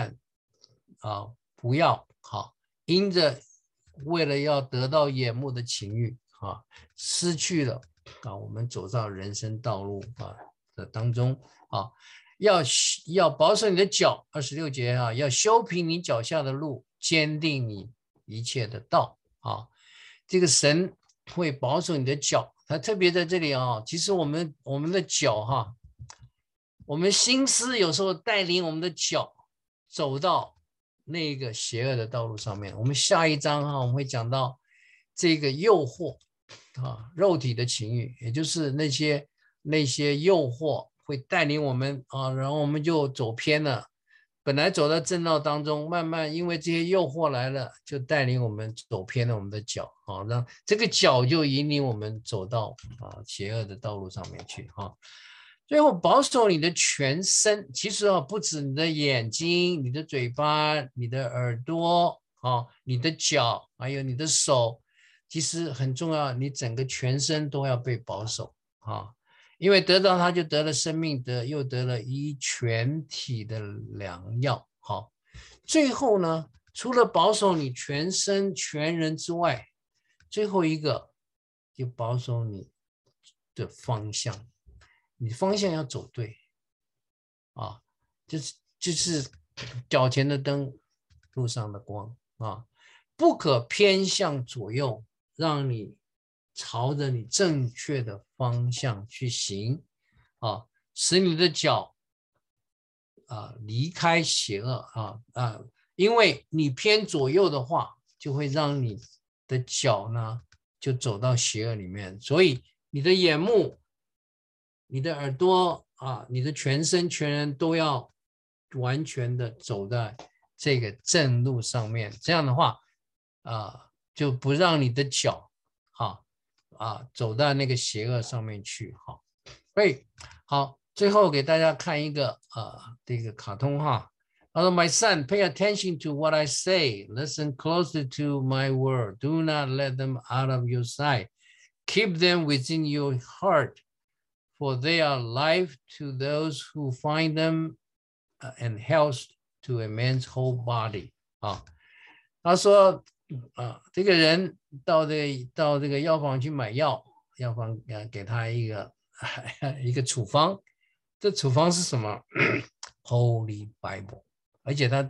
S1: 不要因着为了要得到眼目的情欲失去了我们走到人生道路的当中要保守你的脚，26节要修平你脚下的路，坚定你一切的道这个神会保守你的脚，他特别在这里其实我们的脚我们心思有时候带领我们的脚走到那个邪恶的道路上面。我们下一章我们会讲到这个诱惑肉体的情欲，也就是那些诱惑会带领我们然后我们就走偏了。本来走到正道当中，慢慢因为这些诱惑来了，就带领我们走偏了我们的脚让这个脚就引领我们走到邪恶的道路上面去最后保守你的全身，其实不止你的眼睛、你的嘴巴、你的耳朵你的脚，还有你的手，其实很重要，你整个全身都要被保守因为得到它就得了生命，又得了医全体的良药最后呢，除了保守你全身全人之外，最后一个就保守你的方向，你方向要走对就是脚前的灯，路上的光不可偏向左右，让你朝着你正确的方向去行使你的脚离开邪恶因为你偏左右的话，就会让你的脚呢就走到邪恶里面，所以你的眼目、你的耳朵你的全身全人都要完全的走在这个正路上面，这样的话就不让你的脚走到那个邪恶上面去所以好，最后给大家看一个这个卡通他说 My son, pay attention to what I say. Listen closely to my word. Do not let them out of your sight. Keep them within your heart, for they are life to those who find them and health to a man's whole body. 他说这个人到这个药房去买药，药房给他一个处方，这处方是什么？Holy Bible。而且他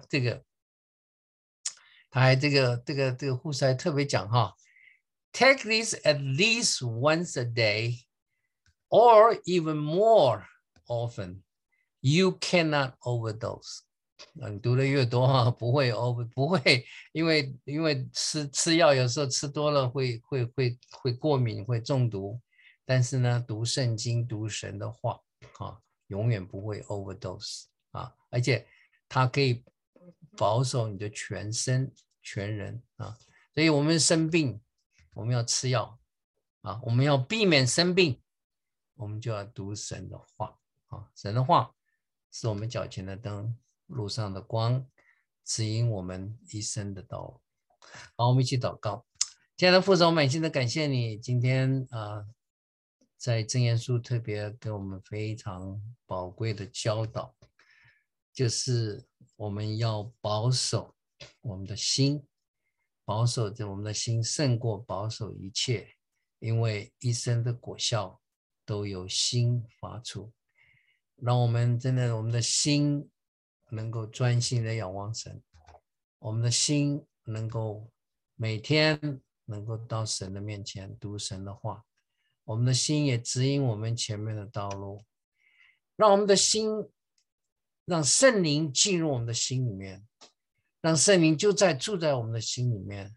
S1: 还这个护士还特别讲Take this at least once a day, or even more often. You cannot overdose. 你读的越多不会因为吃药有时候吃多了会过敏，会中毒。但是呢，读圣经、读神的话永远不会 overdose 而且它可以保守你的全身全人所以我们生病，我们要吃药我们要避免生病，我们就要读神的话神的话是我们脚前的灯，路上的光，指引我们一生的道路。好，我们一起祷告。亲爱的父神，我满心的感谢你，今天在箴言书特别给我们非常宝贵的教导，就是我们要保守我们的心，保守着我们的心胜过保守一切，因为一生的果效都由心发出。让我们真的我们的心能够专心的仰望神，我们的心能够每天能够到神的面前读神的话，我们的心也指引我们前面的道路，让我们的心，让圣灵进入我们的心里面，让圣灵住在我们的心里面，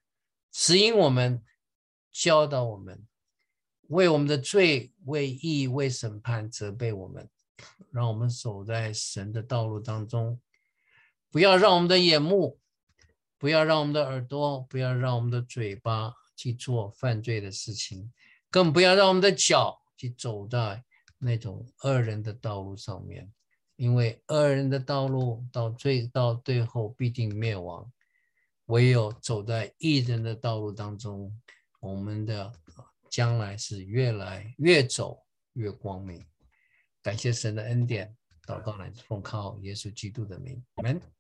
S1: 指引我们，教导我们，为我们的罪、为义、为审判责备我们，让我们走在神的道路当中，不要让我们的眼目，不要让我们的耳朵，不要让我们的嘴巴去做犯罪的事情，更不要让我们的脚去走在那种恶人的道路上面，因为恶人的道路到最后必定灭亡，唯有走在义人的道路当中，我们的将来是越走越光明。感谢神的恩典，祷告乃是奉靠耶稣基督的名，阿们。